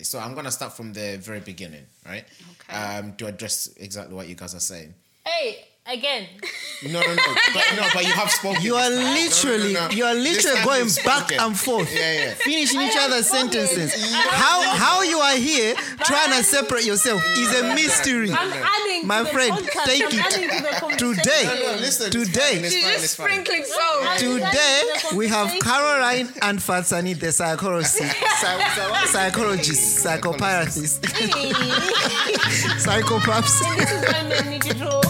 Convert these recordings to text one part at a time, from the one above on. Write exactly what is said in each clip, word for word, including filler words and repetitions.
definitely. So I'm going to start from the very beginning, right? Okay. Um, to address exactly what you guys are saying. Hey, again. No, no, no. But, no, but you have spoken. You are this time. literally, No, no, no, no. you are This literally time going you've back spoken. and forth, Yeah, yeah. finishing each I have other's spoken. sentences. I have How spoken. how you are here trying to separate yourself is a mystery. I'm adding My to the friend, podcast. take I'm it. adding to the conversation. Today. No, no, listen. it's Today. fine, it's She's fine, just it's fine. sprinkling salt. Today we have Caroline and Fatsani, the psychologist, psychologist, psychotherapist, psychopaths. This is why men need to talk.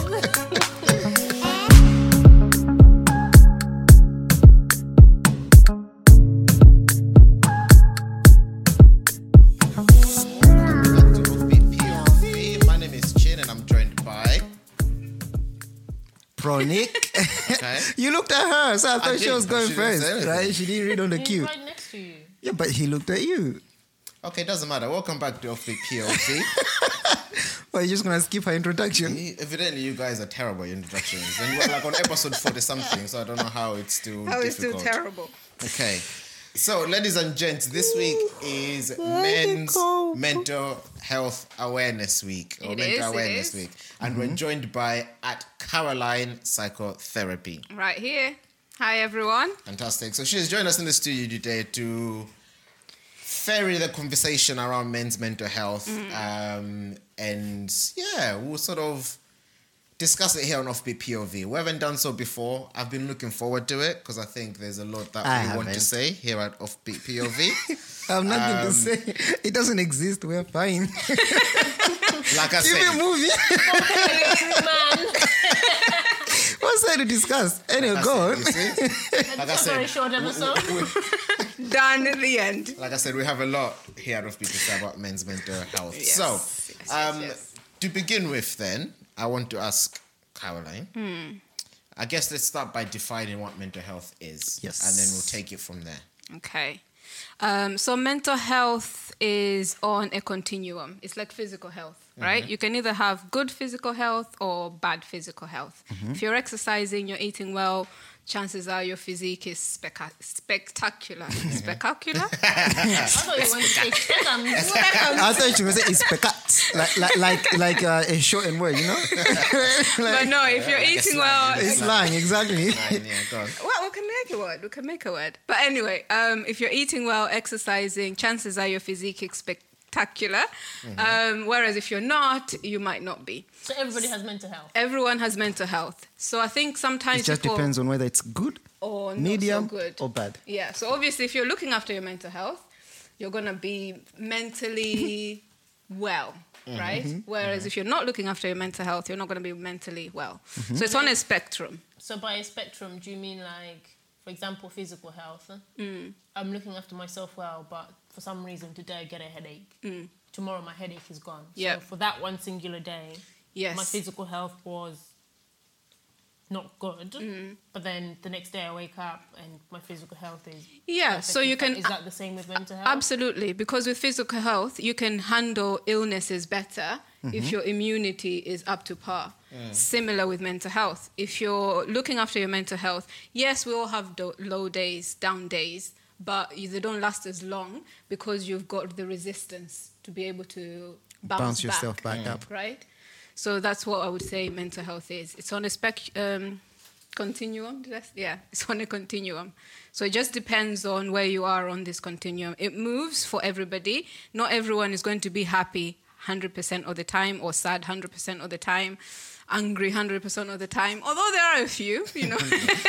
My name is Chin and I'm joined by... Pronic. Okay. You looked at her, so I thought she did, was but going she didn't say first, anything. right? She didn't read on the He's cue. right next to you. Yeah, but he looked at you. Okay, doesn't matter. Welcome back to Offbeat P O V. Well, you're just gonna skip her introduction. Evidently, you guys are terrible at introductions. And we're like on episode forty-something, so I don't know how it's still How is still difficult. terrible. Okay. So, ladies and gents, this week is Men's Mental Health Awareness Week. Or It Mental is, it Awareness is. Week. And we're joined by at Caroline Psychotherapy. Right here. Hi, everyone. Fantastic. So she's joined us in the studio today to ferry the conversation around men's mental health. Um, and yeah, we'll sort of discuss it here on Offbeat P O V. We haven't done so before. I've been looking forward to it because I think there's a lot that I we want to haven't. say here at Offbeat P O V. I have nothing Um, to say. It doesn't exist. We're fine. Like I Keep it said, moving. Man. What's there to discuss? Anyway, like I go on. said, you see? Like I It's a very said, short episode. Done at the end. like I said, we have a lot here at Offbeat to say about men's mental health. Yes, So, yes, yes, um, yes. to begin with, then I want to ask Caroline. Hmm. I guess let's start by defining what mental health is. Yes. And then we'll take it from there. Okay. Um, so mental health is on a continuum. It's like physical health, right? You can either have good physical health or bad physical health. If you're exercising, you're eating well, chances are your physique is speca- spectacular. Spectacular? I thought you wanted to say second. I thought you were saying it's pecat, like like like like uh, a shortened word, you know? But no, if you're like a eating slang, well, It's lying, exactly. Right, yeah, go on. well, we can make a word. We can make a word. But anyway, um, if you're eating well, exercising, chances are your physique is spectacular. Um, whereas if you're not, you might not be. So everybody has mental health. Everyone has mental health. So I think sometimes It just people, depends on whether it's good, or not medium, so good. or bad. Yeah. So obviously, if you're looking after your mental health, you're gonna be mentally well, right? Whereas if you're not looking after your mental health, you're not gonna be mentally well. So it's on a spectrum. So by a spectrum, do you mean like, for example, physical health? Mm. I'm looking after myself well, but for some reason today I get a headache. Mm. Tomorrow my headache is gone. Yep. So for that one singular day, Yes. my physical health was not good. Mm. But then the next day I wake up and my physical health is Yeah. perfect. So you Is that- can Is that the same with mental health? Absolutely, because with physical health, you can handle illnesses better if your immunity is up to par. Similar with mental health. If you're looking after your mental health, yes, we all have do- low days, down days, but you- they don't last as long because you've got the resistance to be able to bounce, Bounce yourself back, back up. right? So that's what I would say mental health is. It's on a spec um, continuum. Did I s- yeah, it's on a continuum. So it just depends on where you are on this continuum. It moves for everybody. Not everyone is going to be happy one hundred percent of the time or sad one hundred percent of the time, angry one hundred percent of the time. Although there are a few, you know,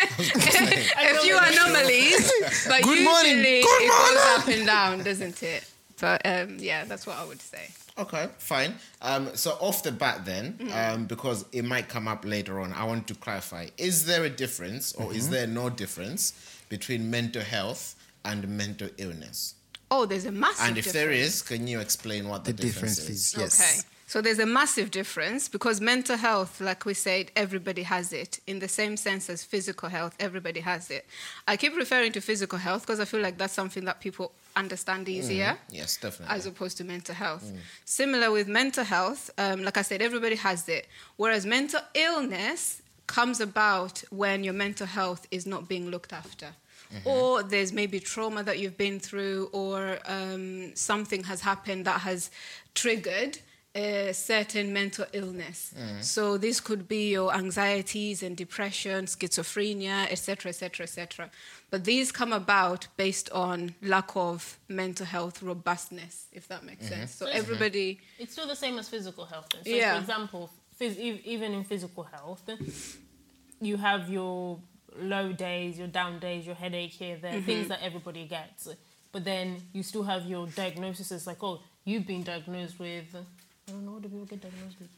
a few anomalies. But Good usually morning. Good it goes up and down, doesn't it? But um, yeah, that's what I would say. Okay, fine. Um, so off the bat then, um, because it might come up later on, I want to clarify. Is there a difference or is there no difference between mental health and mental illness? Oh, there's a massive And if difference. there is, can you explain what the, The difference, difference is? is, yes. Okay. So there's a massive difference because mental health, like we said, everybody has it. In the same sense as physical health, everybody has it. I keep referring to physical health because I feel like that's something that people understand easier. Yes, definitely. As opposed to mental health. Similar with mental health, um, like I said, everybody has it. Whereas mental illness comes about when your mental health is not being looked after. or there's maybe trauma that you've been through, or um, something has happened that has triggered a certain mental illness. So this could be your anxieties and depression, schizophrenia, et cetera, et cetera, et cetera. But these come about based on lack of mental health robustness, if that makes sense. So Mm-hmm. everybody... It's still the same as physical health. Then. So, Yeah. for example, phys- e- even in physical health, you have your low days, your down days, your headache here, there, Mm-hmm. things that everybody gets. But then you still have your diagnoses like, oh, you've been diagnosed with... I don't know, what do people get diagnosed with?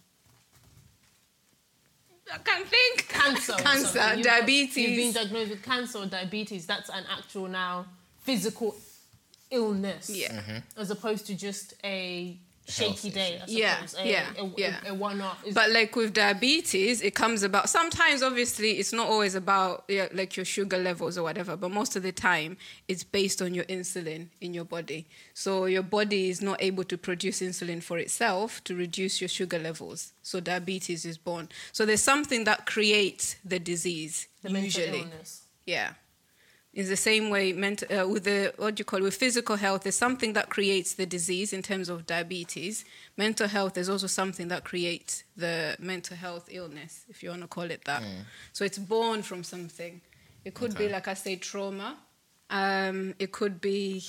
I can't think. Cancer. or Cancer, something. You've- diabetes. You've been diagnosed with cancer or diabetes. That's an actual now physical illness. Yeah. As opposed to just a shaky Health day, I suppose. Yeah, a, yeah, a, a, yeah. a one-off. It's- But like with diabetes, it comes about, sometimes obviously it's not always about yeah, like your sugar levels or whatever, but most of the time it's based on your insulin in your body. So your body is not able to produce insulin for itself to reduce your sugar levels. So diabetes is born. So there's something that creates the disease, the mental usually. illness. Yeah. In the same way, ment- uh, with the what do you call it? With physical health, there's something that creates the disease in terms of diabetes. Mental health is also something that creates the mental health illness, if you want to call it that. So it's born from something. It could be, Okay. like I say, trauma. Um, it could be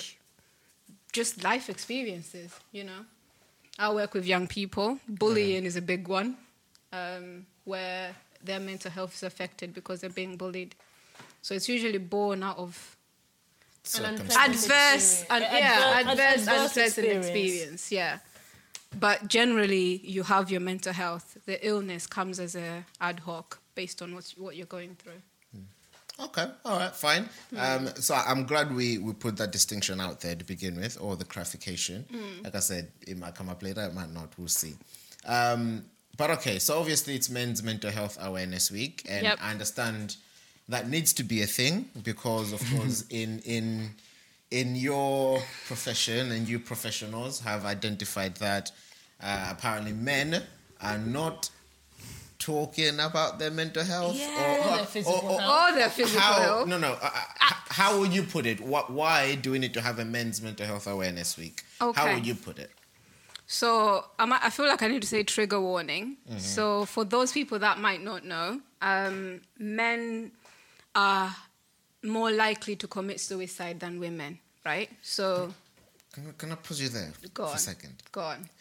just life experiences. You know, I work with young people. Bullying is a big one, um, where their mental health is affected because they're being bullied. So it's usually born out of An Circumstances. unpleasant adverse, experience. and Ad- yeah, adver- adverse, adverse unpleasant experience. Yeah, but generally, you have your mental health. The illness comes as a ad hoc based on what what you're going through. Okay, all right, fine. Um, so I'm glad we, we put that distinction out there to begin with, or the clarification. Like I said, it might come up later, it might not, we'll see. Um, but okay, so obviously it's Men's Mental Health Awareness Week, and Yep. I understand that needs to be a thing because, of course, in in in your profession, and you professionals have identified that uh, apparently men are not talking about their mental health Yeah. Or their physical health. Or their physical how, health. No, no. Uh, uh, how would you put it? What? Why do we need to have a Men's Mental Health Awareness Week? How Okay. would you put it? So I'm, I feel like I need to say trigger warning. So for those people that might not know, um, men are more likely to commit suicide than women, right? So Can, I- can I pause you there go for on. a second? Go on.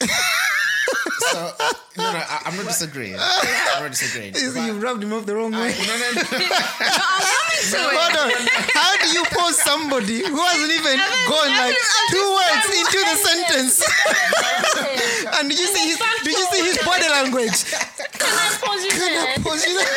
So, no, no, I, I'm not disagreeing. I'm not disagreeing. But- You rubbed him off the wrong way. no, no, no. So Hold on. How do you pose somebody who hasn't even gone like two words into the sentence? And did you see his did you see his body language? Can I pause you Can I there? pose you there?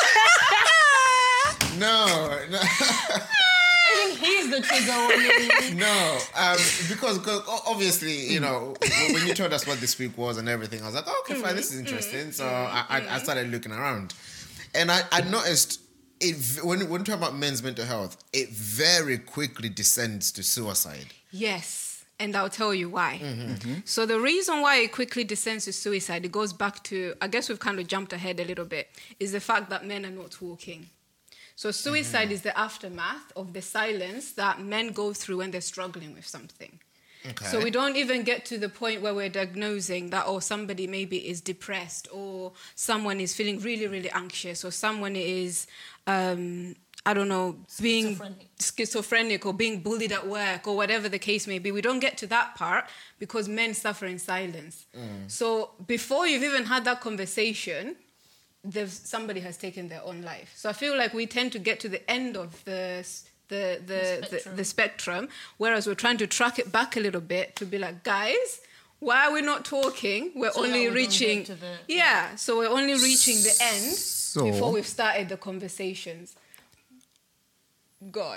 No, no, I think he's the trigger warning. no. Um, because, because o- obviously, you know, w- when you told us what this week was and everything, I was like, oh, okay, fine, this is interesting. So I, I, I started looking around, and I, I noticed it v- when when we talk about men's mental health, it very quickly descends to suicide. yes, and I'll tell you why. So the reason why it quickly descends to suicide, it goes back to, I guess we've kind of jumped ahead a little bit, is the fact that men are not talking. So suicide is the aftermath of the silence that men go through when they're struggling with something. Okay. So we don't even get to the point where we're diagnosing that, or somebody maybe is depressed, or someone is feeling really, really anxious, or someone is, um, I don't know, being Schizophrenic. schizophrenic or being bullied at work or whatever the case may be. We don't get to that part because men suffer in silence. So before you've even had that conversation, there's, somebody has taken their own life. So I feel like we tend to get to the end of the the the, the, spectrum. the spectrum, whereas we're trying to track it back a little bit to be like, guys, why are we not talking? We're So that only we don't reaching, get to the- yeah. So we're only reaching the end So- before we've started the conversations. God.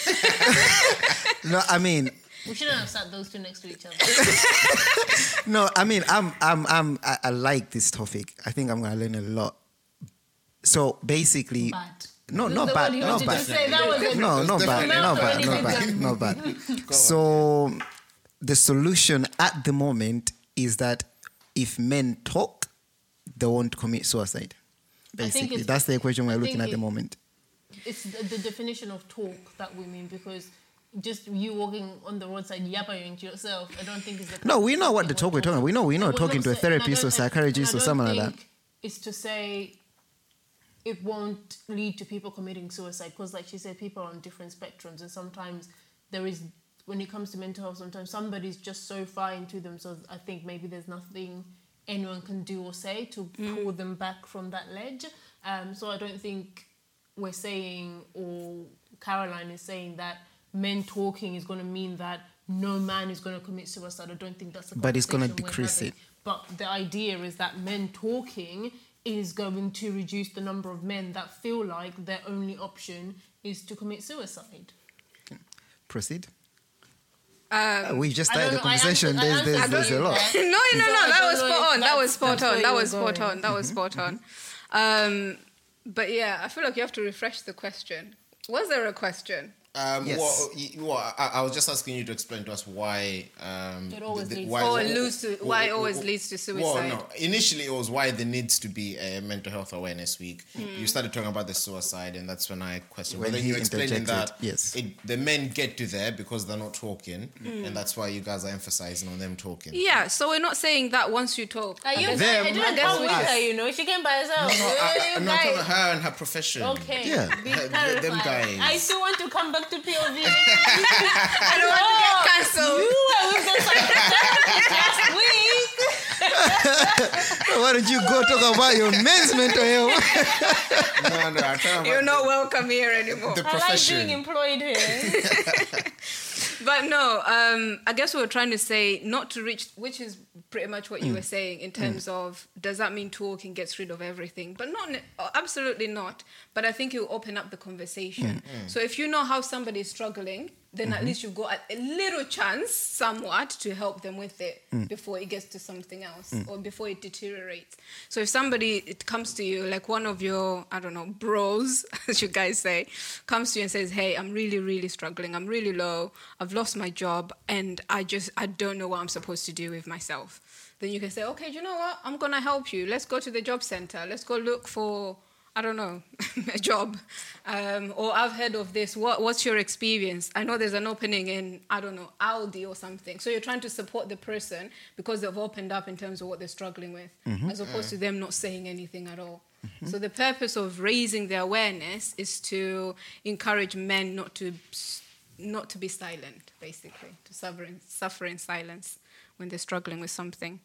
No, I mean We shouldn't have sat those two next to each other. no, I mean I'm I'm I'm I, I like this topic. I think I'm gonna learn a lot. So basically Bad. No, The- not the bad, word you not wanted to bad. say, that was a- No, not bad, definitely not not bad, bad. not bad, not bad. So the solution at the moment is that if men talk, they won't commit suicide. I think Basically, it's- that's the equation we're I looking think at the it- moment. it's the, the definition of talk that we mean, because just you walking on the roadside yapping to yourself, I don't think is the No, we know what the talk we're talking about. We know we're not We're talking not to a say- and I therapist or don't- and- psychologist and or I someone don't like that. think it's to say it won't lead to people committing suicide, because like she said, people are on different spectrums, and sometimes there is, when it comes to mental health, sometimes somebody's just so far into themselves, I think maybe there's nothing anyone can do or say to pull them back from that ledge. Um, so I don't think we're saying, or Caroline is saying, that men talking is going to mean that no man is going to commit suicide. I don't think that's the But it's gonna conversation we're decrease having. it. But the idea is that men talking is going to reduce the number of men that feel like their only option is to commit suicide. Proceed. Um, we just I started don't the know, I conversation. answered- I There's, there's, answered there's a you lot. there. no, no, So no, I that don't was know spot if on. That was that's- spot that's on. where That you're was spot going. on. That was spot on. Um, but yeah, I feel like you have to refresh the question. Was there a question? Um, Yes. What, y- what, I, I was just asking you to explain to us why. Um, It always leads- why, Or wh- lose to- wh- why it wh- always wh- leads to Well, suicide. no. Initially, it was why there needs to be a mental health awareness week. You started talking about the suicide, and that's when I questioned. When But then he you explained that interjected, yes. it, the men get to there because they're not talking, and that's why you guys are emphasizing on them talking. Yeah, so we're not saying that once you talk. Are you Them, saying, I I didn't guess come with us. her, you know. She came by herself. No, I, I, You no, I'm talking guys- about her and her profession. Okay. Yeah. Be Them clarified. guys. I still want to come back to P O V. I don't want to get cancelled. You were with the psychotherapist last week. Why don't you go talk about your men's mental health? No, no, I'm talking about You're not welcome here anymore. the I like profession. being employed here. But no, um, I guess we were trying to say not to reach, which is pretty much what you were saying in terms of, does that mean talking gets rid of everything? But not, ne- oh, absolutely not. But I think it will open up the conversation. So if you know how somebody is struggling, then at least you've got a, a little chance, somewhat, to help them with it before it gets to something else or before it deteriorates. So if somebody it comes to you, like one of your, I don't know, bros, as you guys say, comes to you and says, hey, I'm really, really struggling. I'm really low. I've lost my job and I just, I don't know what I'm supposed to do with myself. Then you can say, okay, do you know what? I'm going to help you. Let's go to the job center. Let's go look for, I don't know, a job. Um, or I've heard of this. What, what's your experience? I know there's an opening in, I don't know, Aldi or something. So you're trying to support the person because they've opened up in terms of what they're struggling with, as opposed to them not saying anything at all. So the purpose of raising the awareness is to encourage men not to not to be silent, basically, to suffer in, suffer in silence when they're struggling with something.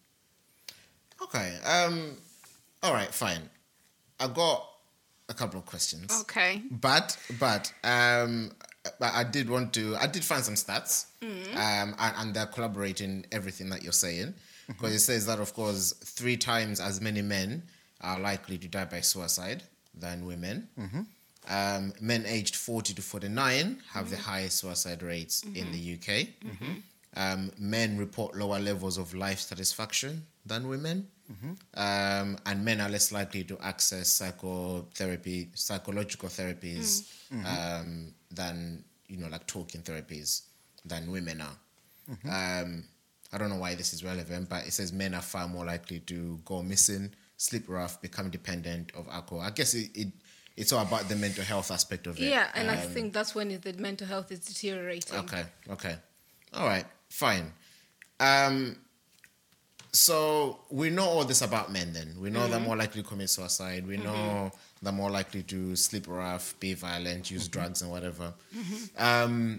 Okay. Um. All right. Fine. I got a couple of questions. Okay. But but um, but I did want to. I did find some stats. Um, and, and they're collaborating everything that you're saying, because it says that of course three times as many men are likely to die by suicide than women. Um, men aged forty to forty-nine have the highest suicide rates in the U K. Um, men report lower levels of life satisfaction than women. Um, and men are less likely to access psychotherapy, psychological therapies um, than, you know, like talking therapies than women are. Um, I don't know why this is relevant, but it says men are far more likely to go missing, sleep rough, become dependent of alcohol. I guess it, it it's all about the mental health aspect of it. Yeah, and I Um, think that's when the mental health is deteriorating. Okay, okay. All right, fine. Um, so we know all this about men then. We know they're more likely to commit suicide. We know they're more likely to sleep rough, be violent, use drugs and whatever. Um,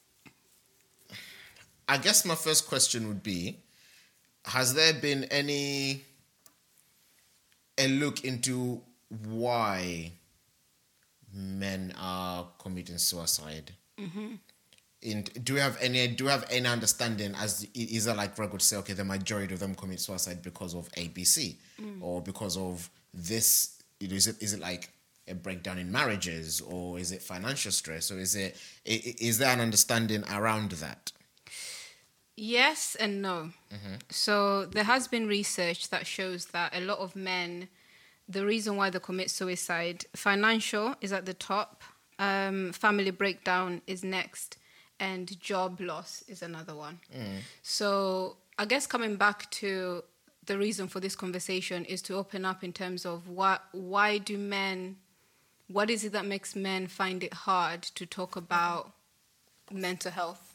I guess my first question would be, has there been any, a look into why men are committing suicide? In, do we have any do we have any understanding as is it like Greg would say, okay, the majority of them commit suicide because of A B C or because of this, you know, is it is it like a breakdown in marriages, or is it financial stress, or is it i- i- is there an understanding around that? Yes and no. So there has been research that shows that a lot of men, the reason why they commit suicide, financial is at the top, um, family breakdown is next, and job loss is another one. So I guess coming back to the reason for this conversation is to open up in terms of why why do men what is it that makes men find it hard to talk about mental health?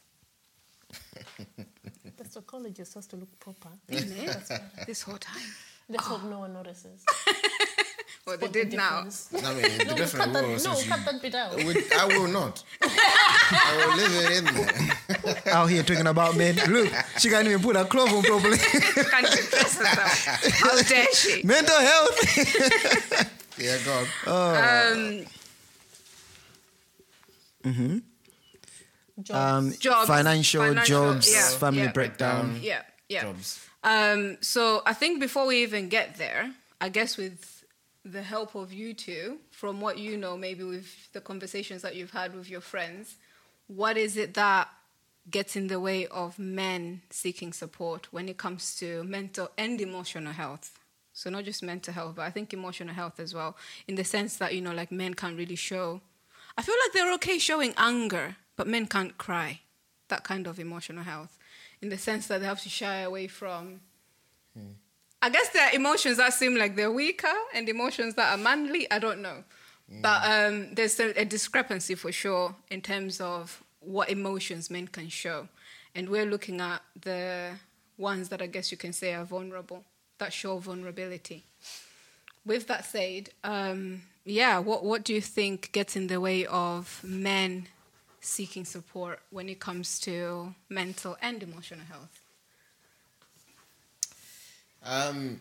The psychologist has to look proper. This whole time. Let's hope no one notices. Well, they Spot the did now. difference. I mean, the No, different cut that, rules. no, since you- cut that bit out. Would- I will not. I will leave it in there. Out here talking about men. Look, she can't even put her clothes on properly. Can't even dress herself. How dare she? Mental health. Yeah, go on. Um, Jobs. Um, Jobs, financial, financial, jobs, yeah, family yeah. breakdown. yeah, yeah. Jobs. Um, so I think before we even get there, I guess with the help of you two, from what you know, maybe with the conversations that you've had with your friends, what is it that gets in the way of men seeking support when it comes to mental and emotional health? So not just mental health, but I think emotional health as well, in the sense that, you know, like men can't really show. I feel like they're okay showing anger, but men can't cry. That kind of emotional health, in the sense that they have to shy away from. Hmm. I guess there are emotions that seem like they're weaker and emotions that are manly. I don't know. Mm. But um, there's a, a discrepancy for sure in terms of what emotions men can show. And we're looking at the ones that I guess you can say are vulnerable, that show vulnerability. With that said, um, yeah, what, what do you think gets in the way of men seeking support when it comes to mental and emotional health? Um,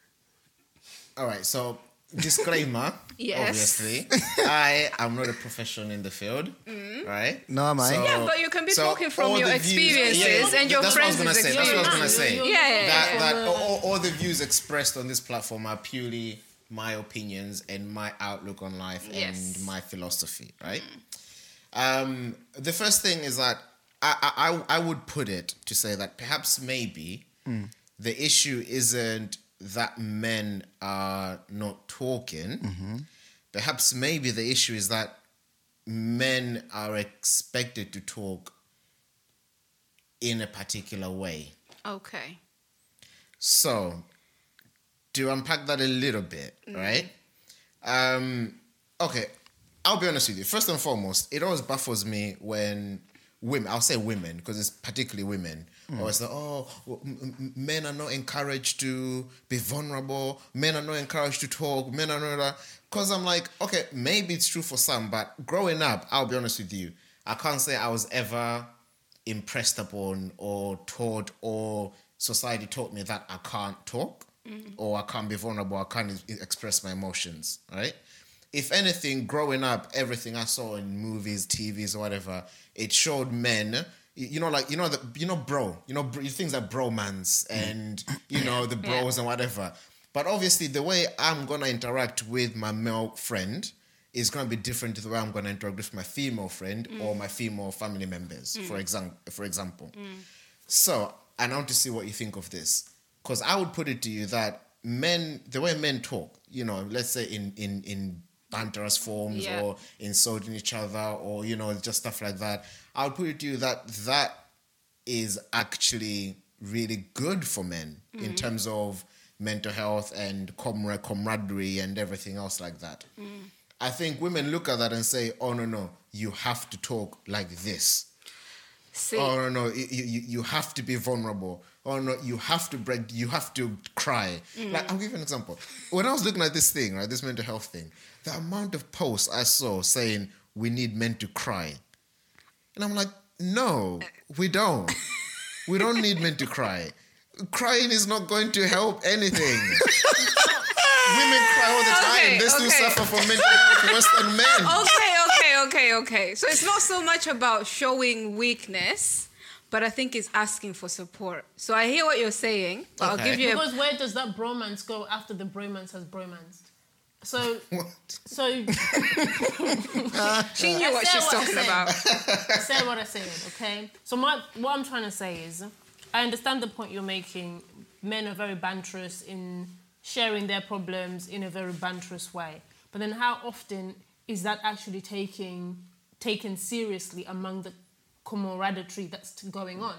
all right, so disclaimer, Yes. obviously. I am not a professional in the field, right? No, am I? So- Yeah, but you can be so talking from all your the views- experiences yeah, yeah, and your that's what I was friends' gonna say, That's what I was going to say. You're- Yeah, yeah, That, yeah. that all, all the views expressed on this platform are purely my opinions and my outlook on life Yes. and my philosophy, right? Um, the first thing is that I, I, I would put it to say that perhaps maybe the issue isn't that men are not talking. Perhaps maybe the issue is that men are expected to talk in a particular way. Okay. So, to unpack that a little bit, right? Um, okay, I'll be honest with you. First and foremost, it always baffles me when women, I'll say women, because it's particularly women, always like, oh, well, m- m- men are not encouraged to be vulnerable, men are not encouraged to talk, men are not... Because I'm like, okay, maybe it's true for some, but growing up, I'll be honest with you, I can't say I was ever impressed upon or taught or society taught me that I can't talk or I can't be vulnerable, I can't e- express my emotions, right? If anything, growing up, everything I saw in movies, T Vs, or whatever, it showed men, you you know, like, you know, the, you know, bro, you know, br- things like bromance and, you know, the bros and whatever. But obviously, the way I'm going to interact with my male friend is going to be different to the way I'm going to interact with my female friend or my female family members, for, exam- for example. So, and I want to see what you think of this. Because I would put it to you that men, the way men talk, you know, let's say in, in, in banterous forms Yeah. or insulting each other or, you know, just stuff like that, I would put it to you that that is actually really good for men in terms of mental health and comrade, camaraderie and everything else like that. I think women look at that and say, oh, no, no, you have to talk like this. See, Oh, no, no, you, you, you have to be vulnerable. Oh, no, you have to break, you have to cry. Like, I'll give you an example. When I was looking at this thing, right, this mental health thing, the amount of posts I saw saying we need men to cry. And I'm like, no, we don't. We don't need men to cry. Crying is not going to help anything. Women cry all the time. Okay, They still okay. suffer from mental health worse than men. okay, okay, okay, okay. So it's not so much about showing weakness, but I think it's asking for support. So I hear what you're saying, but I'll Okay. give you a... Because where does that bromance go after the bromance has bromanced? So, What? so She knew what I she's said what I talking said. about. I said what I said, okay? So my, what I'm trying to say is, I understand the point you're making. Men are very banterous in sharing their problems in a very banterous way. But then how often is that actually taking, taken seriously among the camaraderie that's going on?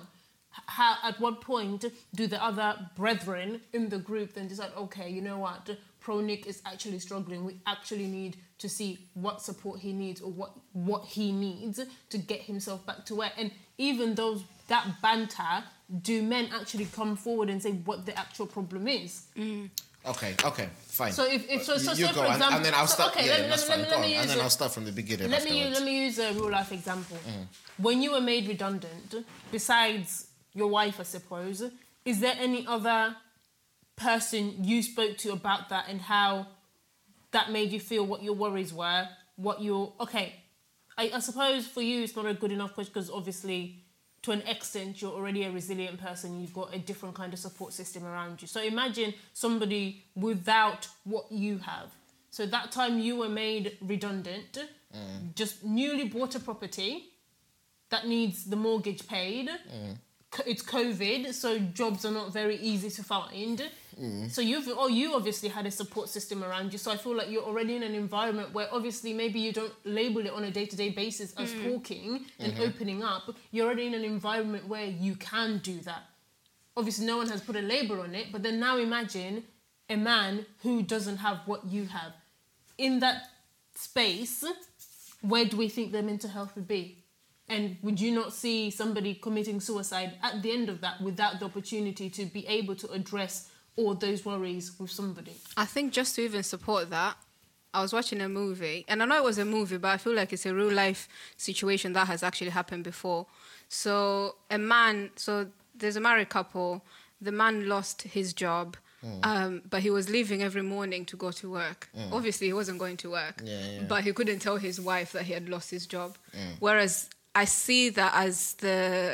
how at what point do the other brethren in the group then decide, okay, you know what, Pro Nick is actually struggling. We actually need to see what support he needs or what what he needs to get himself back to work. And even those that banter, do men actually come forward and say what the actual problem is? Mm. Okay, okay, fine. So if, if so, so, you so go for and, example, and then I'll so, start. okay, yeah, let, me- that's let, fine. me- Go let me on, use and then a- I'll start from the beginning. Let me afterwards. let me use a real life example. When you were made redundant, besides your wife, I suppose, is there any other person you spoke to about that and how that made you feel, what your worries were, what your okay? I, I suppose for you it's not a good enough question because obviously, to an extent, you're already a resilient person. You've got a different kind of support system around you. So imagine somebody without what you have. So that time you were made redundant, Mm. just newly bought a property that needs the mortgage paid. Mm. Co- It's COVID, so jobs are not very easy to find. Mm. So you've, oh, you obviously had a support system around you. So I feel like you're already in an environment where obviously maybe you don't label it on a day-to-day basis as talking and Mm-hmm. opening up. You're already in an environment where you can do that. Obviously, no one has put a label on it, but then now imagine a man who doesn't have what you have. In that space, where do we think their mental health would be? And would you not see somebody committing suicide at the end of that without the opportunity to be able to address all those worries with somebody? I think just to even support that, I was watching a movie, and I know it was a movie, but I feel like it's a real life situation that has actually happened before. So a man, so there's a married couple, the man lost his job, um, but he was leaving every morning to go to work. Obviously, he wasn't going to work, Yeah, yeah. but he couldn't tell his wife that he had lost his job. Whereas I see that as the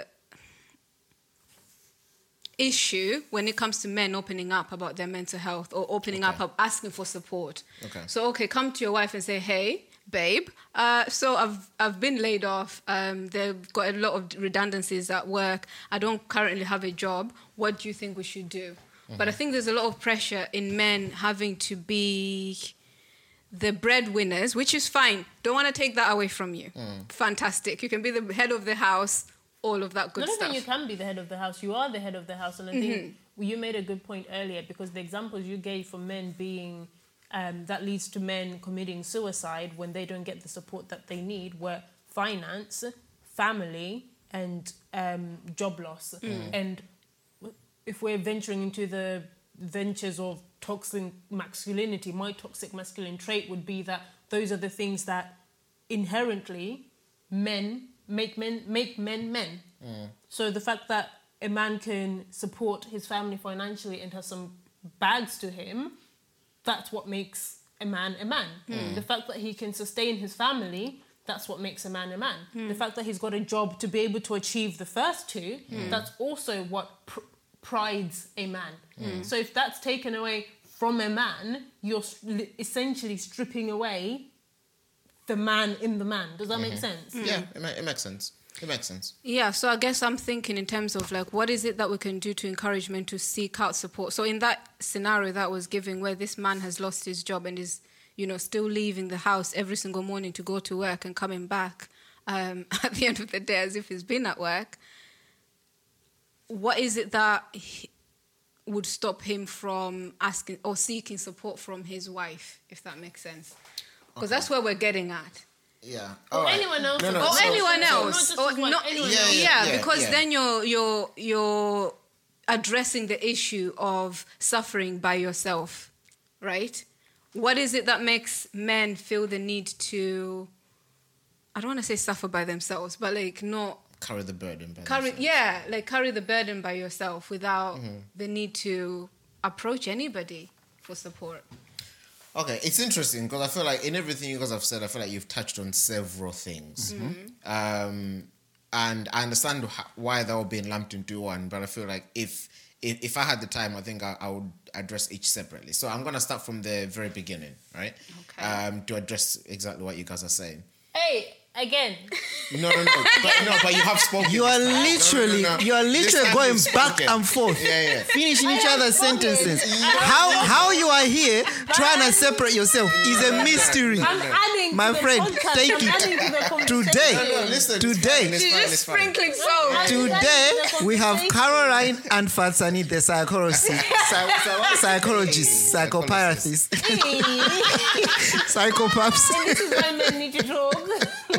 issue when it comes to men opening up about their mental health or opening Okay. up, asking for support. Okay. So, okay, come to your wife and say, hey, babe, uh, so I've I've been laid off. Um, they've got a lot of redundancies at work. I don't currently have a job. What do you think we should do? But I think there's a lot of pressure in men having to be the breadwinners, which is fine. Don't want to take that away from you. Fantastic. You can be the head of the house, all of that good I don't stuff. think you can be the head of the house. You are the head of the house. And I think you made a good point earlier because the examples you gave for men being, um, that leads to men committing suicide when they don't get the support that they need were finance, family, and um, job loss. And if we're venturing into the ventures of toxic masculinity, my toxic masculine trait would be that those are the things that inherently men make men make men men. So the fact that a man can support his family financially and has some bags to him, that's what makes a man a man. The fact that he can sustain his family, that's what makes a man a man. The fact that he's got a job to be able to achieve the first two, that's also what pr- prides a man. So if that's taken away from a man, you're s- li- essentially stripping away the man in the man. Does that make sense? Yeah, it, ma- it makes sense. It makes sense. Yeah, so I guess I'm thinking in terms of like, what is it that we can do to encourage men to seek out support? So in that scenario that was given where this man has lost his job and is, you know, still leaving the house every single morning to go to work and coming back um, at the end of the day as if he's been at work, what is it that he would stop him from asking or seeking support from his wife, if that makes sense? Because that's where we're getting at. Yeah. Or All right. anyone else. No, no, Or so- anyone so- else. Not just Or his wife, not- anyone Yeah, else. yeah, yeah, because yeah. then you're you're you're addressing the issue of suffering by yourself, right? What is it that makes men feel the need to, I don't want to say suffer by themselves, but like not Carry the burden. by carry, themselves. yeah, like carry the burden by yourself without the need to approach anybody for support. Okay, it's interesting because I feel like in everything you guys have said, I feel like you've touched on several things. Um, and I understand h- why they're all being lumped into one, but I feel like if if, if I had the time, I think I, I would address each separately. So I'm going to start from the very beginning, right? Okay. Um, to address exactly what you guys are saying. Hey, Again. No, no, no. But, no, but you have spoken. You are this time. literally, No, no, no, no. you are This literally time going you've back spoken. and forth, Yeah, yeah. finishing each I have other's spoken. sentences. I have How spoken. how you are here trying to separate yourself is a mystery. I'm adding My to the friend, podcast. take I'm it. adding to the conversation. Today, No, no, listen. it's Today. fine, it's She's fine, just it's fine. sprinkling salt. Today we have Caroline and Fatsani, the psychologist, psy- psychologist, psychoparathist, psychopaths. This is why men need to talk.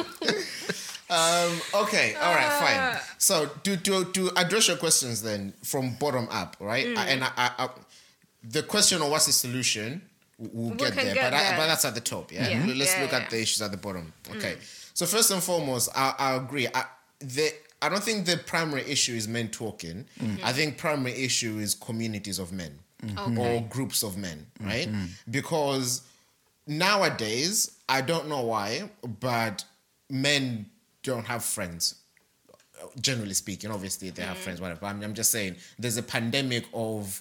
Um, okay, all right, Uh. fine. So to, to to address your questions then from bottom up, right? Mm. I, and I, I, I, the question of what's the solution, we'll get can there, get but, I, there. but that's at the top. Yeah, Yeah. let's Yeah, look yeah. at the issues at the bottom. Okay, so first and foremost, I, I agree. I, the I don't think the primary issue is men talking. I think primary issue is communities of men or groups of men, right? Because nowadays, I don't know why, but men don't have friends. Generally speaking, obviously they have friends, whatever. But I'm, I'm just saying there's a pandemic of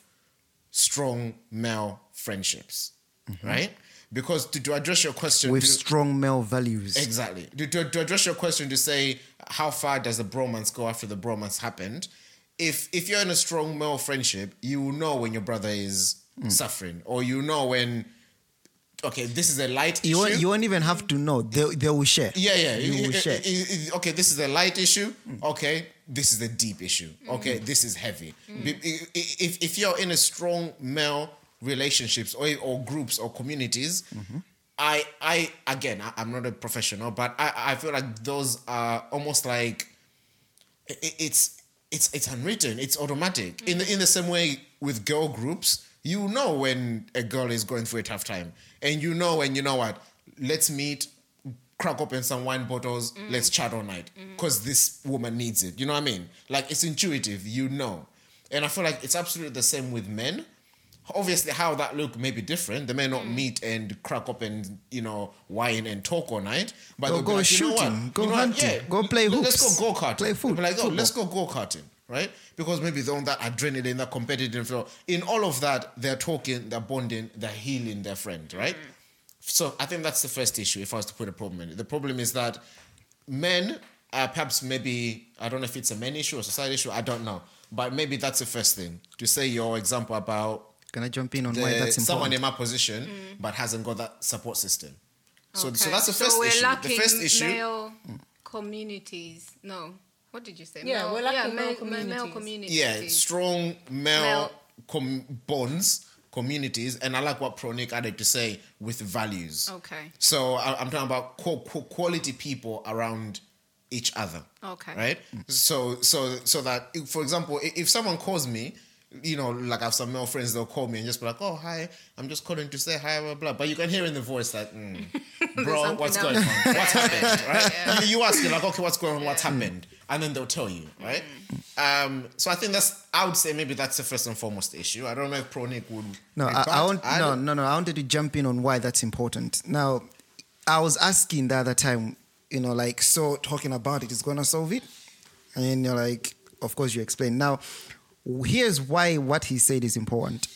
strong male friendships, right? Because to, to address your question, With to- strong male values. exactly to, to, to address your question to say how far does the bromance go after the bromance happened? If if you're in a strong male friendship, you will know when your brother is suffering, or you know when. Okay, this is a light You issue. won't, you won't even have to know. They, they will share. Yeah, yeah. You I- will I- share. I- I- okay, this is a light issue. Okay, this is a deep issue. Okay, this is heavy. Be- i- i- If if you're in a strong male relationships or or groups or communities, I I again I, I'm not a professional, but I I feel like those are almost like i- i- it's it's it's unwritten. It's automatic. In the in the same way with girl groups, you know when a girl is going through a tough time, and you know when you know what. Let's meet, crack open some wine bottles. Let's chat all night because this woman needs it. You know what I mean? Like it's intuitive. You know, and I feel like it's absolutely the same with men. Obviously, how that look may be different. They may not meet and crack up and you know wine and talk all night, but Go- they'll be go like, you know what? shooting, go You know what? hunting, Yeah, go play Let's hoops, go go karting. play foot- Like, oh, football. let's go go karting, right? Because maybe they're on that adrenaline, that competitive flow. In all of that, they're talking, they're bonding, they're healing their friend, right? So I think that's the first issue. If I was to put a problem in it, the problem is that men, uh, perhaps maybe I don't know if it's a men issue or society issue. I don't know, but maybe that's the first thing to say. Your example about Can I jump in on the, why that's someone important? in my position but hasn't got that support system. So, so Okay. that's the So first we're issue. The lacking first issue. male communities. No, what did you say? Yeah, male, we're lacking yeah, male male, male communities. communities. Yeah, strong male, Male. Com- bonds, communities, and I like what Pronick added to say with values. Okay. So I, I'm talking about qu- qu- quality people around each other. Okay. Right. So so so that if, for example, if, if someone calls me, you know, like I have some male friends, they'll call me and just be like, "Oh, hi, I'm just calling to say hi, blah blah." But you can hear in the voice like, mm, "Bro, something what's else. going on? What's happened?" Right? You, you ask, you're like, "Okay, what's going on? What's happened?" And then they'll tell you, right? Um, so I think that's, I would say maybe that's the first and foremost issue. I don't know if Pronick would. No, I, rebut, I want add. no, no, no. I wanted to jump in on why that's important. Now, I was asking the other time, you know, like, so talking about it is going to solve it, and you're like, of course, you explain. Now, here's why what he said is important.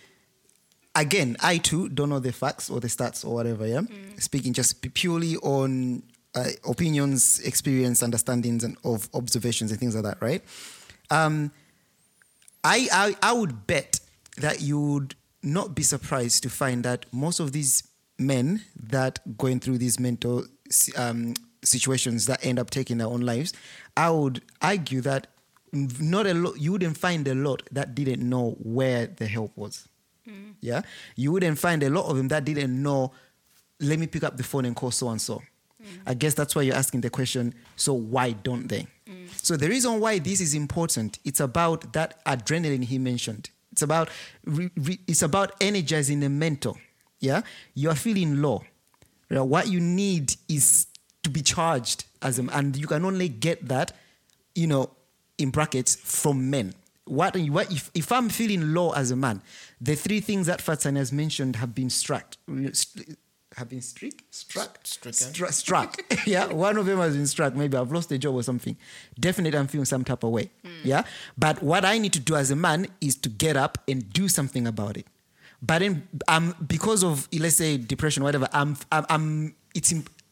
Again, I too don't know the facts or the stats or whatever. Yeah, speaking just purely on uh, opinions, experience, understandings, and of observations and things like that. Right. Um, I, I I would bet that you would not be surprised to find that most of these men that going through these mental um, situations that end up taking their own lives, I would argue that not a lot. You wouldn't find a lot that didn't know where the help was. Mm. Yeah, you wouldn't find a lot of them that didn't know. Let me pick up the phone and call so and so. I guess that's why you're asking the question. So why don't they? Mm. So the reason why this is important, it's about that adrenaline he mentioned. It's about re, re, it's about energizing the mental. Yeah, you are feeling low. You know, what you need is to be charged as a, and you can only get that, you know, in brackets from men. What, what if, if I'm feeling low as a man, the three things that Fatsani has mentioned have been struck. Have been struck? Struck? Stricken. Stru- struck. Yeah, one of them has been struck. Maybe I've lost a job or something. Definitely I'm feeling some type of way. Mm. Yeah, but what I need to do as a man is to get up and do something about it. But then, um, because of, let's say, depression or whatever, I'm, I'm, I'm it's,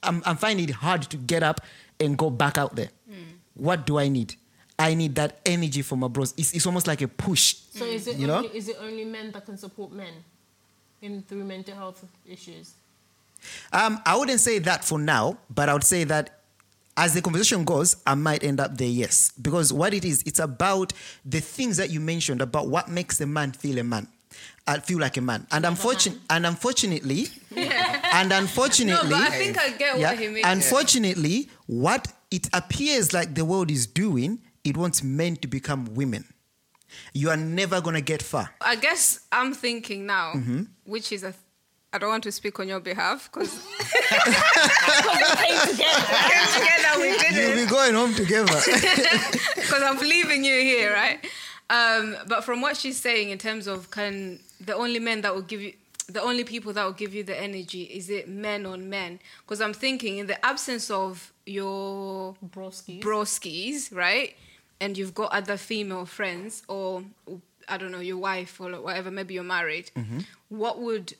I'm, I'm finding it hard to get up and go back out there. Mm. What do I need? I need that energy from my bros. It's, it's almost like a push. So is it you only, know? is it only men that can support men in through mental health issues? Um, I wouldn't say that for now, but I would say that as the conversation goes, I might end up there, yes. Because what it is, it's about the things that you mentioned about what makes a man feel a man. I feel like a man. And, unfortun- and unfortunately, and unfortunately... No, but I think I get yeah, what he means. Unfortunately, what it appears like the world is doing, it wants men to become women. You are never going to get far. I guess I'm thinking now, mm-hmm. which is a... I don't want to speak on your behalf because we came together. We came together, we did it. You'll be going home together. Because I'm leaving you here, right? Um, but from what she's saying in terms of can the only men that will give you, the only people that will give you the energy, is it men on men? Because I'm thinking in the absence of your broskies, broskies, right? And you've got other female friends or, I don't know, your wife or whatever, maybe you're married. Mm-hmm. What would...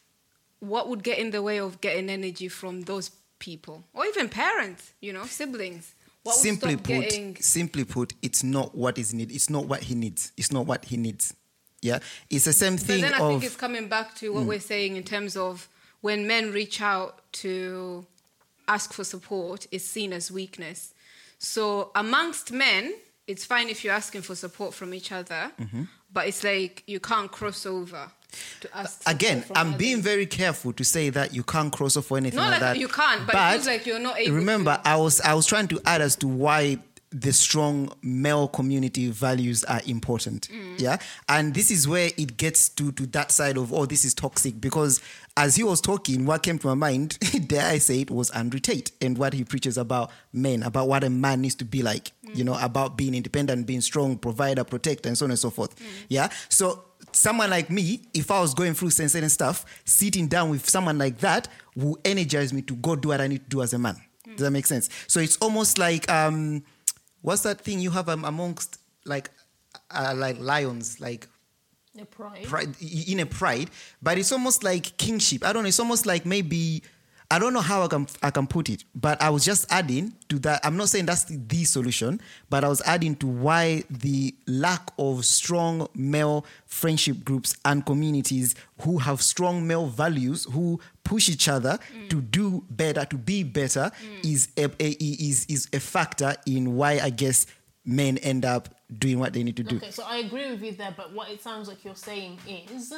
What would get in the way of getting energy from those people? Or even parents, you know, siblings. What would simply stop put, getting... simply put, it's not what is needed. It's not what he needs. It's not what he needs. Yeah? It's the same thing But then I of... think it's coming back to what mm. we're saying in terms of when men reach out to ask for support, it's seen as weakness. So amongst men, it's fine if you're asking for support from each other, mm-hmm. but it's like you can't cross over. To ask Again, I'm others. being very careful to say that you can't cross off or anything not like like that. You can't, but, but it feels like you're not able remember, to. I was I was trying to add as to why the strong male community values are important. Mm. Yeah. And this is where it gets to, to that side of, oh, this is toxic. Because as he was talking, what came to my mind, dare I say it, was Andrew Tate and what he preaches about men, about what a man needs to be like, mm. you know, about being independent, being strong, provider, protector, and so on and so forth. Mm. Yeah. So someone like me, if I was going through certain stuff, sitting down with someone like that will energize me to go do what I need to do as a man. Mm. Does that make sense? So it's almost like, um, what's that thing you have um, amongst like uh, like lions, like a pride. pride, in a pride, but it's almost like kingship. I don't know. It's almost like maybe, I don't know how I can I can put it, but I was just adding to that. I'm not saying that's the, the solution, but I was adding to why the lack of strong male friendship groups and communities who have strong male values, who push each other mm. to do better, to be better, mm. is a, a is is a factor in why I guess men end up doing what they need to do. Okay, so I agree with you there, but what it sounds like you're saying is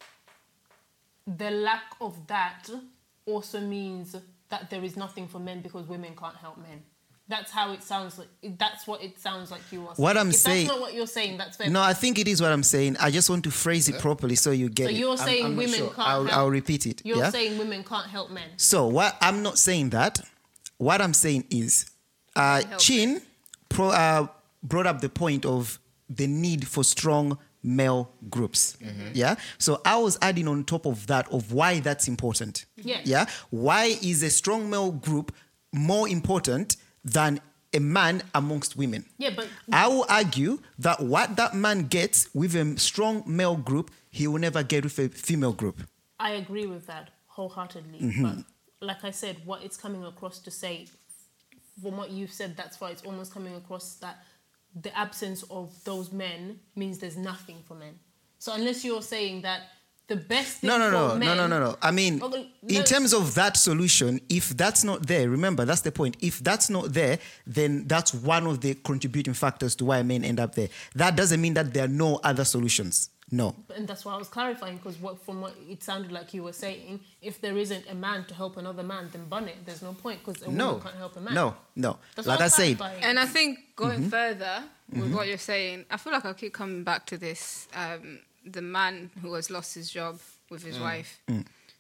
the lack of that also means that there is nothing for men because women can't help men. That's how it sounds like. That's what it sounds like you are saying. What I'm if saying... that's not what you're saying, that's fair. No, I think it is what I'm saying. I just want to phrase it properly so you get so it. So you're saying I'm, I'm women sure. can't I'll, help... I'll repeat it. You're yeah? saying women can't help men. So what I'm not saying that. What I'm saying is... Uh, Chin pro, uh, brought up the point of the need for strong male groups. Mm-hmm. Yeah. So I was adding on top of that of why that's important. Yeah. Yeah. Why is a strong male group more important than a man amongst women? Yeah, but I will argue that what that man gets with a strong male group, he will never get with a female group. I agree with that wholeheartedly. Mm-hmm. But like I said, what it's coming across to say, from what you've said, that's why it's almost coming across that the absence of those men means there's nothing for men. So unless you're saying that the best thing no, no, for no, men... no, no, no, no. I mean, okay, no. in terms of that solution, if that's not there, remember, that's the point. If that's not there, then that's one of the contributing factors to why men end up there. That doesn't mean that there are no other solutions. No. And that's why I was clarifying, because what, from what it sounded like you were saying, if there isn't a man to help another man, then bun it. There's no point, because a no. woman can't help a man. No, no. That's like I said. And I think going mm-hmm. further with mm-hmm. what you're saying, I feel like I keep coming back to this. Um, the man who has lost his job with his mm. wife. Mm.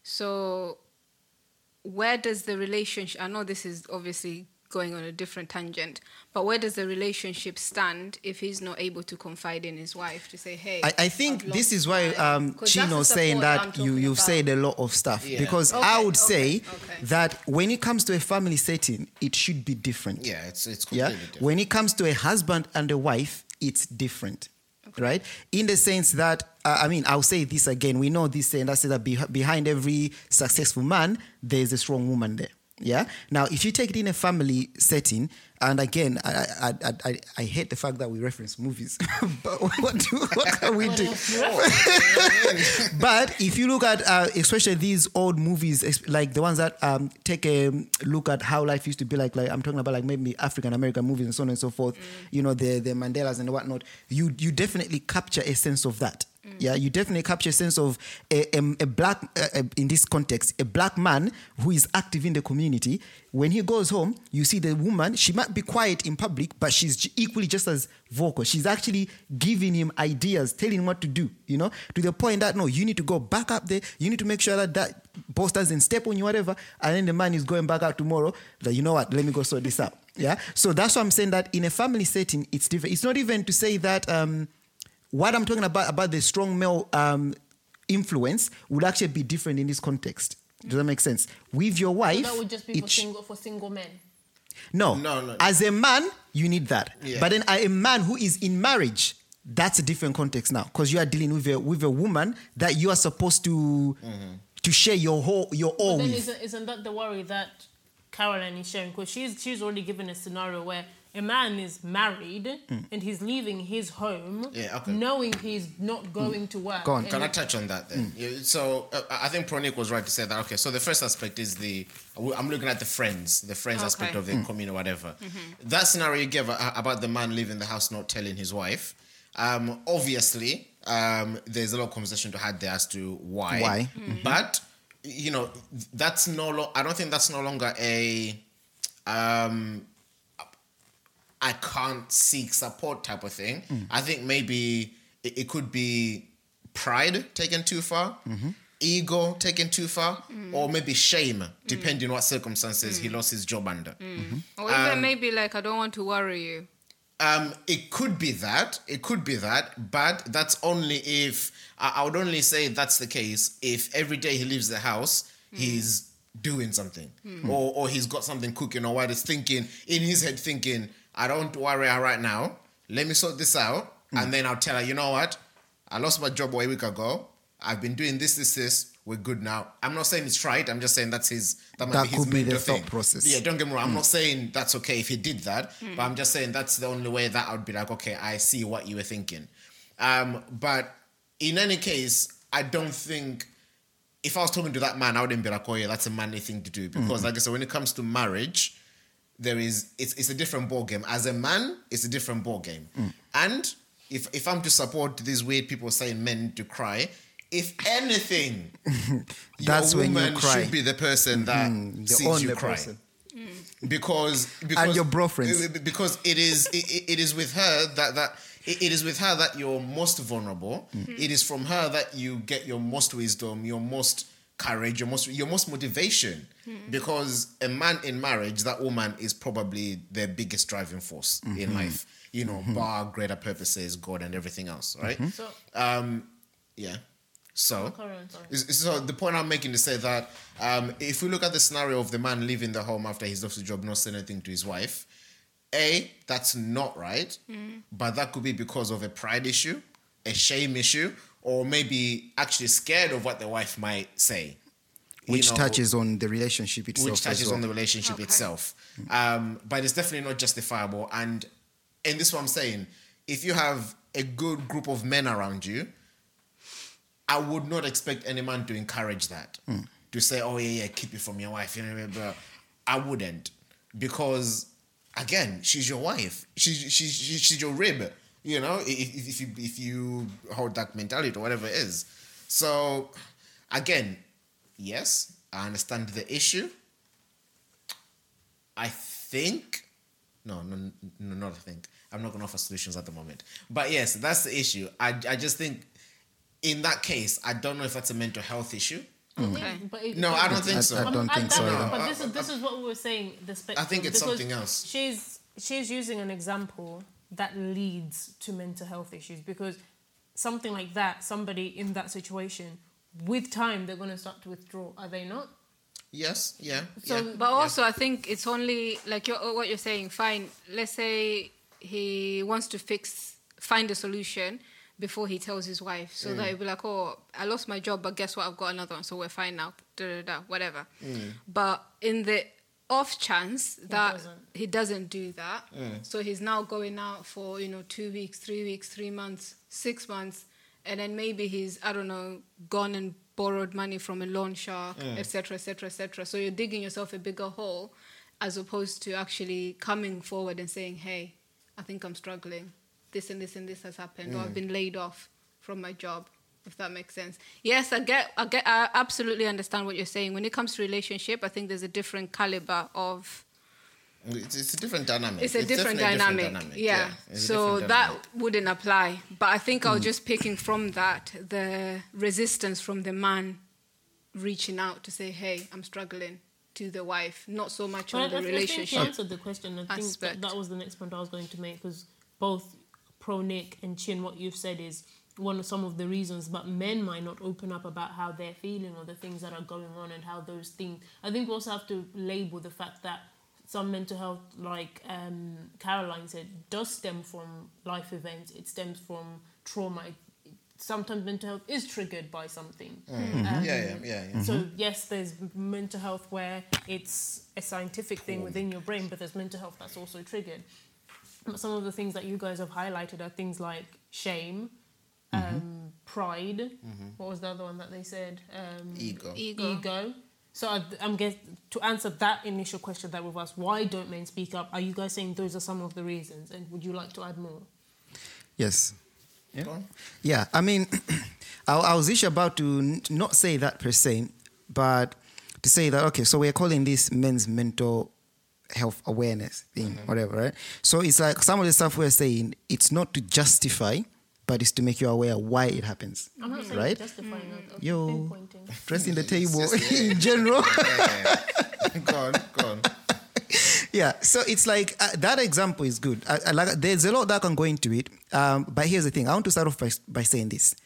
So where does the relationship... I know this is obviously going on a different tangent, but where does the relationship stand if he's not able to confide in his wife to say, hey... I, I think this is why um, Chino's saying that you, you've about. said a lot of stuff. Yeah. Because okay, I would okay, say okay. that when it comes to a family setting, it should be different. Yeah, it's, it's completely yeah? different. When it comes to a husband and a wife, it's different. Okay. Right? In the sense that, uh, I mean, I'll say this again. We know this saying that says that be- behind every successful man, there's a strong woman there. Yeah. Now, if you take it in a family setting, and again, I I I, I, I hate the fact that we reference movies, but what do, what can we do? But if you look at uh, especially these old movies, es- like the ones that um, take a look at how life used to be like, like I'm talking about like maybe African American movies and so on and so forth. Mm. You know, the the Mandelas and whatnot. You you definitely capture a sense of that. Yeah, you definitely capture a sense of a, a, a black, uh, in this context, a black man who is active in the community. When he goes home, you see the woman, she might be quiet in public, but she's equally just as vocal. She's actually giving him ideas, telling him what to do, you know, to the point that, no, you need to go back up there. You need to make sure that that boss doesn't step on you, whatever. And then the man is going back out tomorrow. Like, you know what, let me go sort this out. Yeah. So that's why I'm saying that in a family setting, it's different. It's not even to say that... Um, What I'm talking about, about the strong male um, influence would actually be different in this context. Does that make sense? With your wife... So that would just be for single, for single men? No. No, no. As a man, you need that. Yeah. But then a man who is in marriage, that's a different context now. Because you are dealing with a, with a woman that you are supposed to mm-hmm. to share your whole your all but then with. Isn't, isn't that the worry that Caroline is sharing? Because she's, she's already given a scenario where a man is married mm. and he's leaving his home yeah, okay. knowing he's not going mm. to work. Go on. Can I touch on that then? Mm. Yeah, so uh, I think Pronik was right to say that, okay, so the first aspect is the, I'm looking at the friends, the friends okay. aspect of the mm. commune or whatever. Mm-hmm. That scenario you gave uh, about the man leaving the house not telling his wife, um, obviously um, there's a lot of conversation to have there as to why. Why? Mm-hmm. But, you know, that's no lo- I don't think that's no longer a... Um, I can't seek support type of thing. Mm. I think maybe it, it could be pride taken too far, mm-hmm. ego taken too far, mm. or maybe shame, depending mm. what circumstances mm. he lost his job under. Mm. Mm-hmm. Or even um, maybe like, I don't want to worry you. Um, it could be that. It could be that. But that's only if... I, I would only say that's the case if every day he leaves the house, mm. he's doing something. Mm. Or, or he's got something cooking, or while he's thinking, in his head thinking... I don't worry her right now. Let me sort this out. Mm. And then I'll tell her, you know what? I lost my job a week ago. I've been doing this, this, this. We're good now. I'm not saying it's right. I'm just saying that's his... That, might that be his could be the thing. thought process. Yeah, don't get me wrong. Mm. I'm not saying that's okay if he did that. Mm. But I'm just saying that's the only way that I would be like, okay, I see what you were thinking. Um, but in any case, I don't think... If I was talking to that man, I wouldn't be like, oh yeah, that's a manly thing to do. Because mm. like I said, when it comes to marriage... There is, it's it's a different ball game. As a man, it's a different ball game. Mm. And if if I'm to support these weird people saying men to cry, if anything, that's your when woman you cry. should be the person that mm, sees you cry. Mm. Because because and your bro friends. Because it is it, it is with her that that it, it is with her that you're most vulnerable. Mm. It is from her that you get your most wisdom, your most courage, your most your most motivation. Mm. Because a man in marriage, that woman is probably their biggest driving force mm-hmm. in life. You know, mm-hmm. bar greater purposes, God, and everything else, right? Mm-hmm. So, um, yeah. So, so the point I'm making is say that um, if we look at the scenario of the man leaving the home after he's lost his job, not saying anything to his wife, A, that's not right, mm. but that could be because of a pride issue, a shame issue, or maybe actually scared of what the wife might say. Which you know, touches on the relationship itself. Which touches well. on the relationship okay. itself. Um, but it's definitely not justifiable. And, and this is what I'm saying. If you have a good group of men around you, I would not expect any man to encourage that. Mm. To say, oh, yeah, yeah, keep it from your wife. You know, but I wouldn't. Because, again, she's your wife. She's, she's, she's your rib. You know, if, if, you, if you hold that mentality or whatever it is. So, again... Yes, I understand the issue. I think... No, no, no, not I think. I'm not going to offer solutions at the moment. But yes, that's the issue. I, I just think in that case, I don't know if that's a mental health issue. Okay. But it, no, I don't think so. I, I don't think so. No, but this is, this is what we were saying. The spectrum, I think it's something else. She's, she's using an example that leads to mental health issues because something like that, somebody in that situation... With time, they're going to start to withdraw, are they not? Yes, yeah. So, yeah, but also, yeah. I think it's only like you're, what you're saying. Fine, let's say he wants to fix, find a solution before he tells his wife, so mm. that he'll be like, "Oh, I lost my job, but guess what? I've got another one, so we're fine now." Da da da, whatever. Mm. But in the off chance that doesn't. he doesn't do that, so he's now going out for, you know, two weeks, three weeks, three months, six months, and then maybe he's, I don't know, gone and borrowed money from a loan shark, et cetera, et cetera, et cetera. So you're digging yourself a bigger hole, as opposed to actually coming forward and saying, hey, I think I'm struggling. This and this and this has happened, or I've been laid off from my job, if that makes sense. Yes, I get, I get, I absolutely understand what you're saying. When it comes to relationship, I think there's a different caliber of... It's, it's a different dynamic. It's a different dynamic. different dynamic. Yeah. It's a So different that dynamic. wouldn't apply. But I think I was just picking from that the resistance from the man reaching out to say, hey, I'm struggling, to the wife, not so much But on I, the I think relationship. she answered the question. I think aspect. that, that was the next point I was going to make, because both Pro Nick and Chin, what you've said is one of some of the reasons, but men might not open up about how they're feeling or the things that are going on and how those things. I think we also have to label the fact that some mental health, like um, Caroline said, does stem from life events. It stems from trauma. It, sometimes mental health is triggered by something. Mm. Um, Yeah, yeah, yeah. yeah. So yes, there's mental health where it's a scientific thing within your brain, but there's mental health that's also triggered. But some of the things that you guys have highlighted are things like shame, um, pride. What was the other one that they said? Um, Ego. Ego. Ego. So I- I'm guess to answer that initial question that we've asked, why don't men speak up? Are you guys saying those are some of the reasons? And would you like to add more? Yes. Yeah. Go on. Yeah, I mean, I, I was just about to n- not say that per se, but to say that, okay, so we're calling this men's mental health awareness thing, whatever, right? So it's like some of the stuff we're saying, it's not to justify, but it's to make you aware why it happens. I'm not saying Right? justifying it. I'm Yo. pinpointing. Dressing the It's table just- in general. Yeah, yeah. Go on, go on. Yeah, so it's like uh, that example is good. I, I like, there's a lot that can go into it, um, but here's the thing. I want to start off by, by saying this: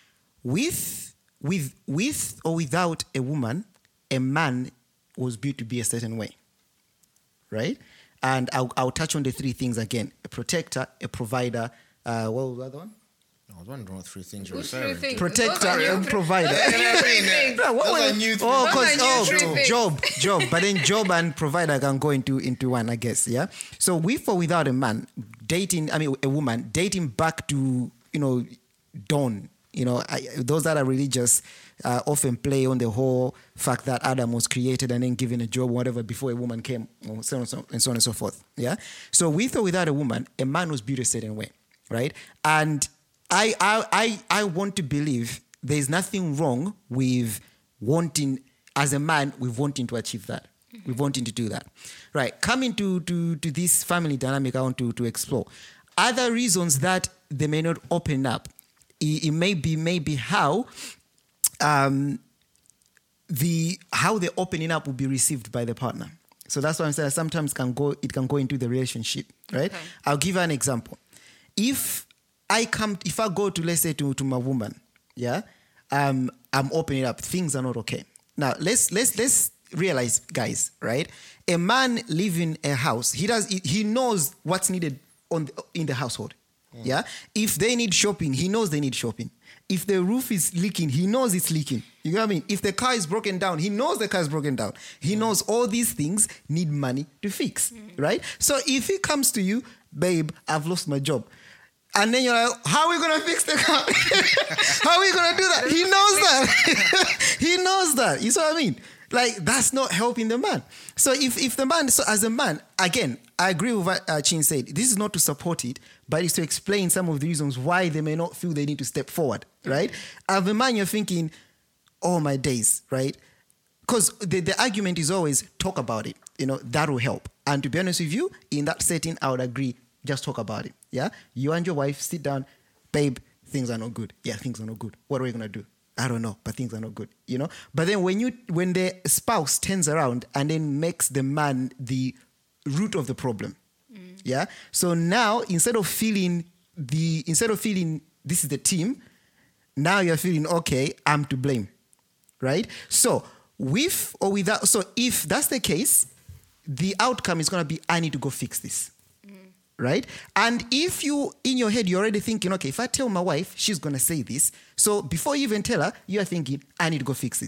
with with with or without a woman, a man was built to be a certain way, right? And I'll, I'll touch on the three things again: a protector, a provider. Uh, what was the other one? I was wondering what three things you're Which referring three to. things? Protector Those are new and three- provider. those are new three things. Yeah, what Those were- are new three oh, things. cause, Those are new oh, three things. job, job. But then job and provider can go into, into one, I guess, yeah? So with or without a man, dating, I mean, a woman, dating back to, you know, dawn, you know, I, those that are religious uh, often play on the whole fact that Adam was created and then given a job, whatever, before a woman came, or so on and so, and so on and so forth, yeah? So with or without a woman, a man was built a certain way, right? And I, I, I, I want to believe there's nothing wrong with wanting, as a man, with wanting to achieve that. With wanting to do that. Right. Coming to, to, to this family dynamic, I want to, to explore. Other reasons that they may not open up, it, it may be maybe how um, the how the opening up will be received by the partner. So that's why I'm saying sometimes can go it can go into the relationship, right? Okay. I'll give you an example. If I come, if I go to, let's say, to, to my woman, yeah, um, I'm opening up, things are not okay. Now, let's let's let's realize, guys, right? A man living a house, he does he, he knows what's needed on the, in the household. Yeah. If they need shopping, he knows they need shopping. If the roof is leaking, he knows it's leaking. You know what I mean? If the car is broken down, he knows the car is broken down. He knows all these things need money to fix, right? So if he comes to you, babe, I've lost my job. And then you're like, how are we going to fix the car? How are we going to do that? He knows that. He knows that. You see what I mean? Like, that's not helping the man. So if, if the man, so as a man, again, I agree with what uh, Chin said. This is not to support it, but it's to explain some of the reasons why they may not feel they need to step forward, right? As a man, you're thinking, oh, my days, right? Because the, the argument is always talk about it. You know, that will help. And to be honest with you, in that setting, I would agree. Just talk about it. Yeah. You and your wife sit down, babe, things are not good. Yeah, things are not good. What are we going to do? I don't know, but things are not good, you know? But then when you, when the spouse turns around and then makes the man the root of the problem. Mm. Yeah. So now instead of feeling the, instead of feeling this is the team, now you're feeling, okay, I'm to blame. Right. So with or without, so if that's the case, the outcome is going to be, I need to go fix this. Right? And if you, in your head, you're already thinking, okay, if I tell my wife, she's going to say this. So before you even tell her, you're thinking, I need to go fix this.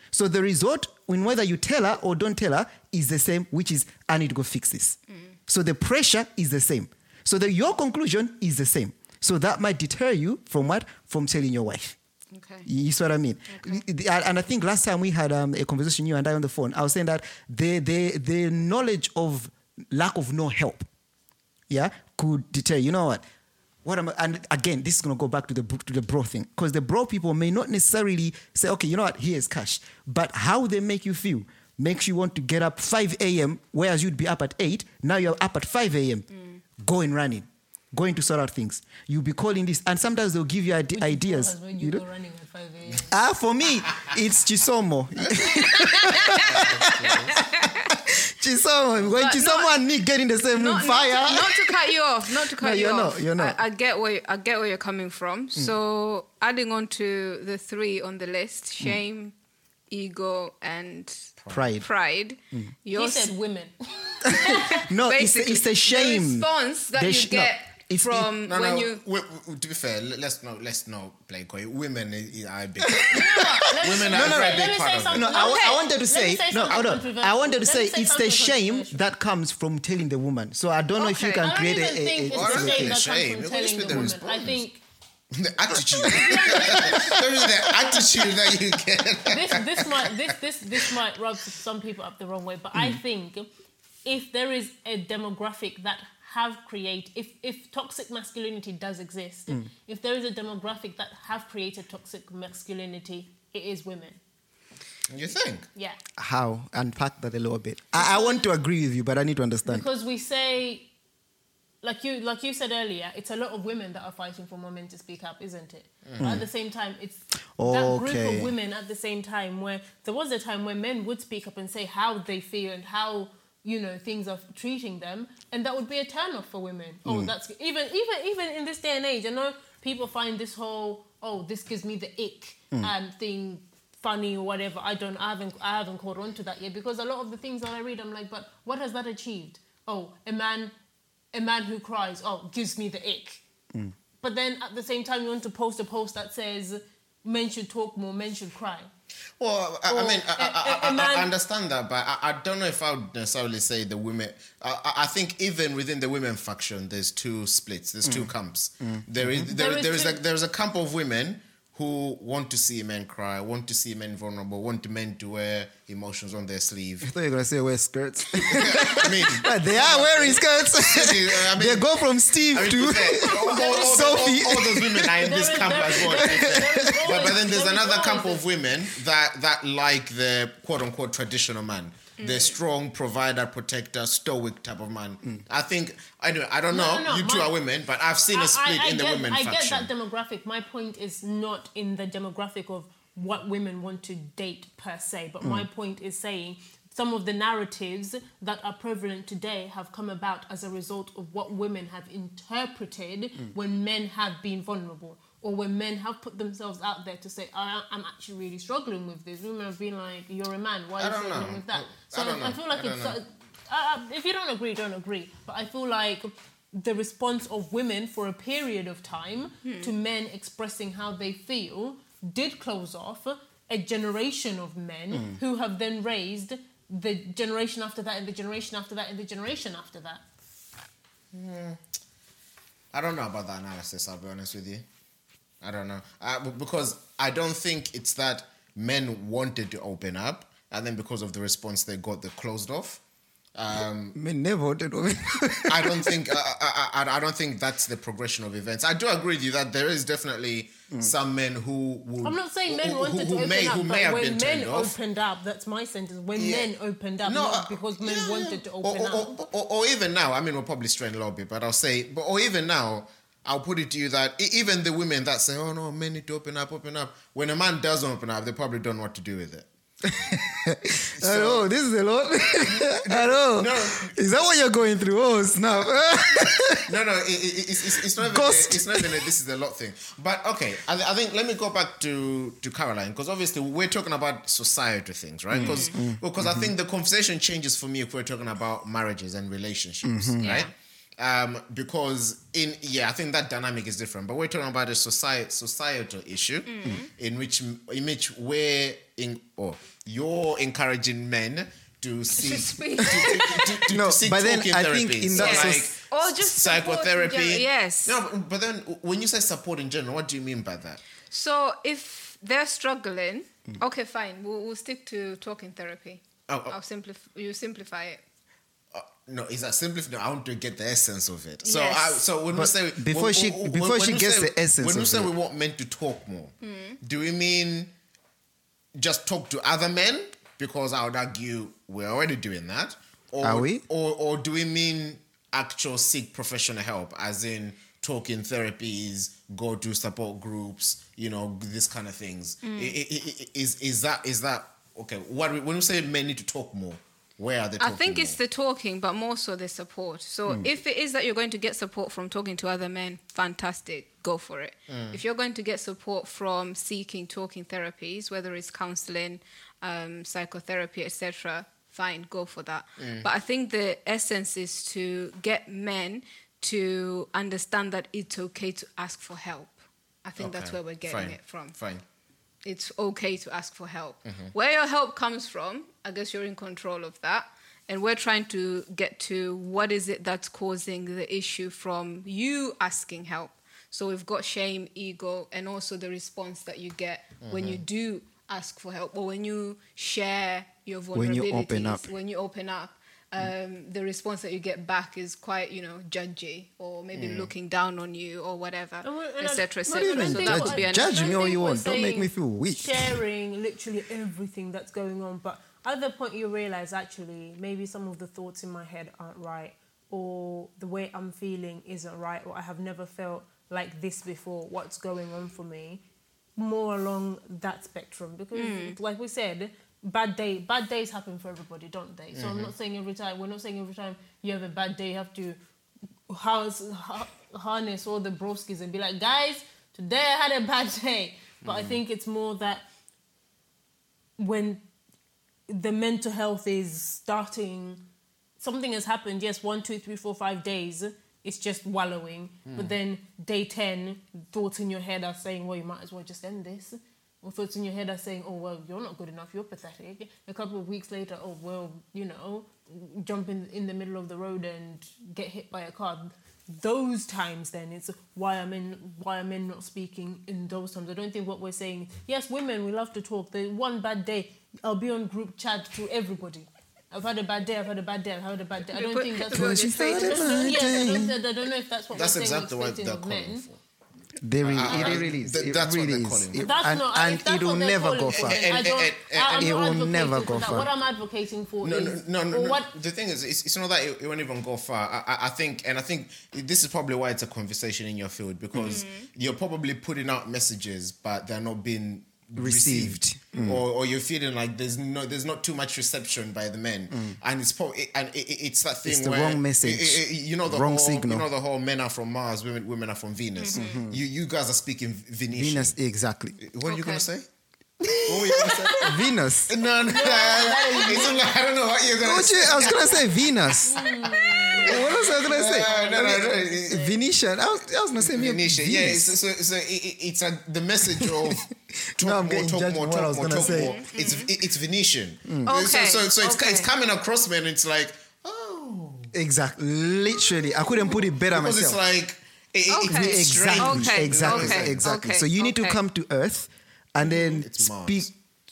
So the result, in whether you tell her or don't tell her, is the same, which is, I need to go fix this. Mm. So the pressure is the same. So the, your conclusion is the same. So that might deter you from what? From telling your wife. Okay. You see what I mean? Okay. And I think last time we had um, a conversation, you and I on the phone, I was saying that the, the, the knowledge of lack of no help, yeah, could deter, you know what? What am I, and again, this is going to go back to the to the bro thing, because the bro people may not necessarily say, okay, you know what, here's cash, but how they make you feel makes you want to get up five a.m., whereas you'd be up at eight, now you're up at five a.m., mm. going running. Going to sort out things. You'll be calling this, and sometimes they'll give you ide- Which ideas. When you, you go know? running at five a.m. Ah, for me, it's Chisomo. Chisomo. When But Chisomo not- and me get in the same room, Not, fire. not, to, not to cut you off, not to cut No, you you're off. not, you're not. I, I get where you- I get where you're coming from. Mm. So adding on to the three on the list: shame, mm. ego, and pride. Pride. Mm. He said women. No, it's, it's a shame. The response that They you sh- get no, it's- from it- no, when no, you. w- w- to be fair, l- let's not let's not play coy. Women is- are a big. Let me- Women let are me a very say- big let me part say of it. something. No, I, wa- I wanted to Let me say, say no, something hold on. controversial. I wanted to Let say me say it's the something shame controversial. that comes from telling the woman. So I don't know if you Okay. can I don't create even a, a, think a, it's Well, I the don't shame think that it's comes shame. from It telling must be the the woman. response. I think The attitude. There is the attitude that you get. this this might this this this might rub some people up the wrong way, but I think if there is a demographic that have create if if toxic masculinity does exist, mm. if there is a demographic that have created toxic masculinity, it is women. You think? Yeah. How? Unpack that a little bit. I, I want to agree with you, but I need to understand. Because we say, like you like you said earlier, it's a lot of women that are fighting for more men to speak up, isn't it? Mm. But at the same time, it's that group Okay. of women at the same time where there was a time where men would speak up and say how they feel and how, you know, things are treating them, and that would be a turn off for women. Mm. Oh, that's even even even in this day and age. I know people find this whole oh this gives me the ick mm. um, thing funny or whatever. I don't. I haven't. I haven't caught on to that yet, because a lot of the things that I read, I'm like, but what has that achieved? Oh, a man, a man who cries. Oh, gives me the ick. Mm. But then at the same time, you want to post a post that says men should talk more, men should cry. Well, I, I mean, I, a- I, a- a I, man- I understand that, but I, I don't know if I would necessarily say the women. I, I- I think even within the women faction, there's two splits. There's two camps. There is there, There is there is two- a, there is a camp of women who want to see men cry, want to see men vulnerable, want men to wear emotions on their I sleeve. thought you were going to say wear skirts. I mean, But they are wearing skirts. I mean, They go from Steve I mean, to to be fair, all, all, all, all, Sophie. all those women are in There this is- camp there- as well. there to be is- fair. there is But, but then always- there's there is another camp always of women that, that like the quote-unquote traditional man. The strong provider, protector, stoic type of man. I think, I don't, I don't No, know, no, no, you two my- are women, but I've seen a split I, I in the get, women I faction. get that demographic. My point is not in the demographic of what women want to date per se, but my point is saying some of the narratives that are prevalent today have come about as a result of what women have interpreted when men have been vulnerable, or when men have put themselves out there to say, I, I'm actually really struggling with this. Women have been like, you're a man, why are I you don't struggling know. with that? I- So I don't I, know. feel like I don't it's... know. Uh, uh, if you don't agree, don't agree. But I feel like the response of women for a period of time to men expressing how they feel did close off a generation of men who have then raised the generation after that and the generation after that and the generation after that. I don't know about that analysis, I'll be honest with you. I don't know. Uh, b- because I don't think it's that men wanted to open up, and then because of the response they got, they closed off. Um, Men never wanted women. I don't think I, I, I, I don't think that's the progression of events. I do agree with you that there is definitely some men who would, I'm not saying men who, wanted who, to who open may up, who may but have when been men turned off. opened up, that's my sentence. When Yeah. men opened up, No, not uh, because men yeah, wanted yeah. to Or, open or, up. or, or, or even now, I mean, we're probably straying a little bit, but I'll say, but or even now, I'll put it to you that e- even the women that say, "Oh no, men need to open up, open up," when a man does open up, they probably don't know what to do with it. I know, this is a lot. I know. No. Is that what you're going through? Oh, snap. No, no, it, it, it's, it's, it's not even. A, Ghost. it's not even. A, this is a lot thing. But okay, I, I think let me go back to to Caroline, because obviously we're talking about society things, right? Because because I think the conversation changes for me if we're talking about marriages and relationships, right? Um, because in yeah, I think that dynamic is different. But we're talking about a society societal issue in which in which we're in or you're encouraging men to seek speak. to, to, to, to, No, to seek but then talking I therapy. think in So that like soc- Or just support in psychotherapy. general, yes. No, but- but then when you say support in general, what do you mean by that? So if they're struggling, okay, fine. We'll, we'll stick to talking therapy. Oh, oh. I'll simplify. You simplify it. Uh, no, is that simply? No, I want to get the essence of it. So, Yes. I, so when we But say before when- she- when- before when she we gets say- the essence when we of say it. we want men to talk more, do we mean just talk to other men? Because I would argue we're already doing that. Or, Are we? Or, or do we mean actual seek professional help, as in talking therapies, go to support groups, you know, this kind of things? I- I- I- Is is that is that okay? What we- when we say men need to talk more, where are they? I Talking think it's more? the talking, but more so the support. So if it is that you're going to get support from talking to other men, fantastic, go for it. If you're going to get support from seeking talking therapies, whether it's counseling, um, psychotherapy, et cetera, fine, go for that. But I think the essence is to get men to understand that it's okay to ask for help. I think that's Okay, where we're getting fine, it from. Fine. It's okay to ask for help. Where your help comes from, I guess you're in control of that. And we're trying to get to what is it that's causing the issue from you asking help. So we've got shame, ego, and also the response that you get when you do ask for help or when you share your vulnerabilities. When you open up. When you open up. Um, the response that you get back is quite, you know, judgy or maybe looking down on you or whatever, And we- and et I- cetera, et not cetera. even So think that what would I- be an Judge I me all think you we're want. Don't make saying me feel weak. Sharing literally everything that's going on, but at the point you realize actually maybe some of the thoughts in my head aren't right, or the way I'm feeling isn't right, or I have never felt like this before. What's going on for me? More along that spectrum, because like we said, bad day, bad days happen for everybody, don't they? So I'm not saying every time. We're not saying every time you have a bad day, you have to house, ha- harness all the broskies and be like, guys, today I had a bad day. But I think it's more that when the mental health is starting, something has happened. Yes, one, two, three, four, five days. It's just wallowing. But then day ten, thoughts in your head are saying, well, you might as well just end this. Or thoughts in your head are saying, oh, well, you're not good enough, you're pathetic. A couple of weeks later, oh, well, you know, jump in, in the middle of the road and get hit by a car. Those times then, it's why I'm in, why I'm in not speaking in those times. I don't think what we're saying, yes, women, we love to talk. The one bad day, I'll be on group chat to everybody. I've had a bad day, I've had a bad day, I've had a bad day. I don't Put- think that's put what your status. Yes, I don't, I don't know if that's what That's we're saying exactly we're what expecting they're of calling men. for. They really, Uh, it really is. th- It that's what really they're is. calling for. It- That's and not, and if that's it will what they're never calling go for, far. then And- I and- don't, and- I'm and- It not will advocating never for go that. far. What I'm advocating for No, is no, no, no, or no. what The thing is, it's, it's not that it, it won't even go far. I, I, I think, and I think this is probably why it's a conversation in your field, because you're probably putting out messages, but they're not being received, Received. or, or you're feeling like there's no, there's not too much reception by the men, and it's probably, and it, it- it's that thing It's the where wrong message. it- it- you know the Wrong whole, signal. you know the whole men are from Mars, women, women are from Venus. You, you guys are speaking Venetian. Venus, exactly. What are you Okay. gonna say? What were you gonna say? Venus. No, no, it's like, I don't know what you're gonna What say. you, I was gonna say Venus. What else was I gonna say? Uh, no, no, no, it- Venetian. I was, I was gonna say maybe Venetian. Yeah, Venus. it's, so, so it, it- it's a, the message of talk Now I'm more, getting talk judged more, on what I talk was more, gonna talk say. more. It's it, it's Venetian. Okay, So, so, so it's, okay. it's coming across, man. It's like, oh, Exactly. Literally, I couldn't put it better because myself. it's like it, it, Okay. it's strange. Exactly. Okay, Exactly. okay, Exactly. okay, So you need to okay. come to Earth and then It's Mars. speak.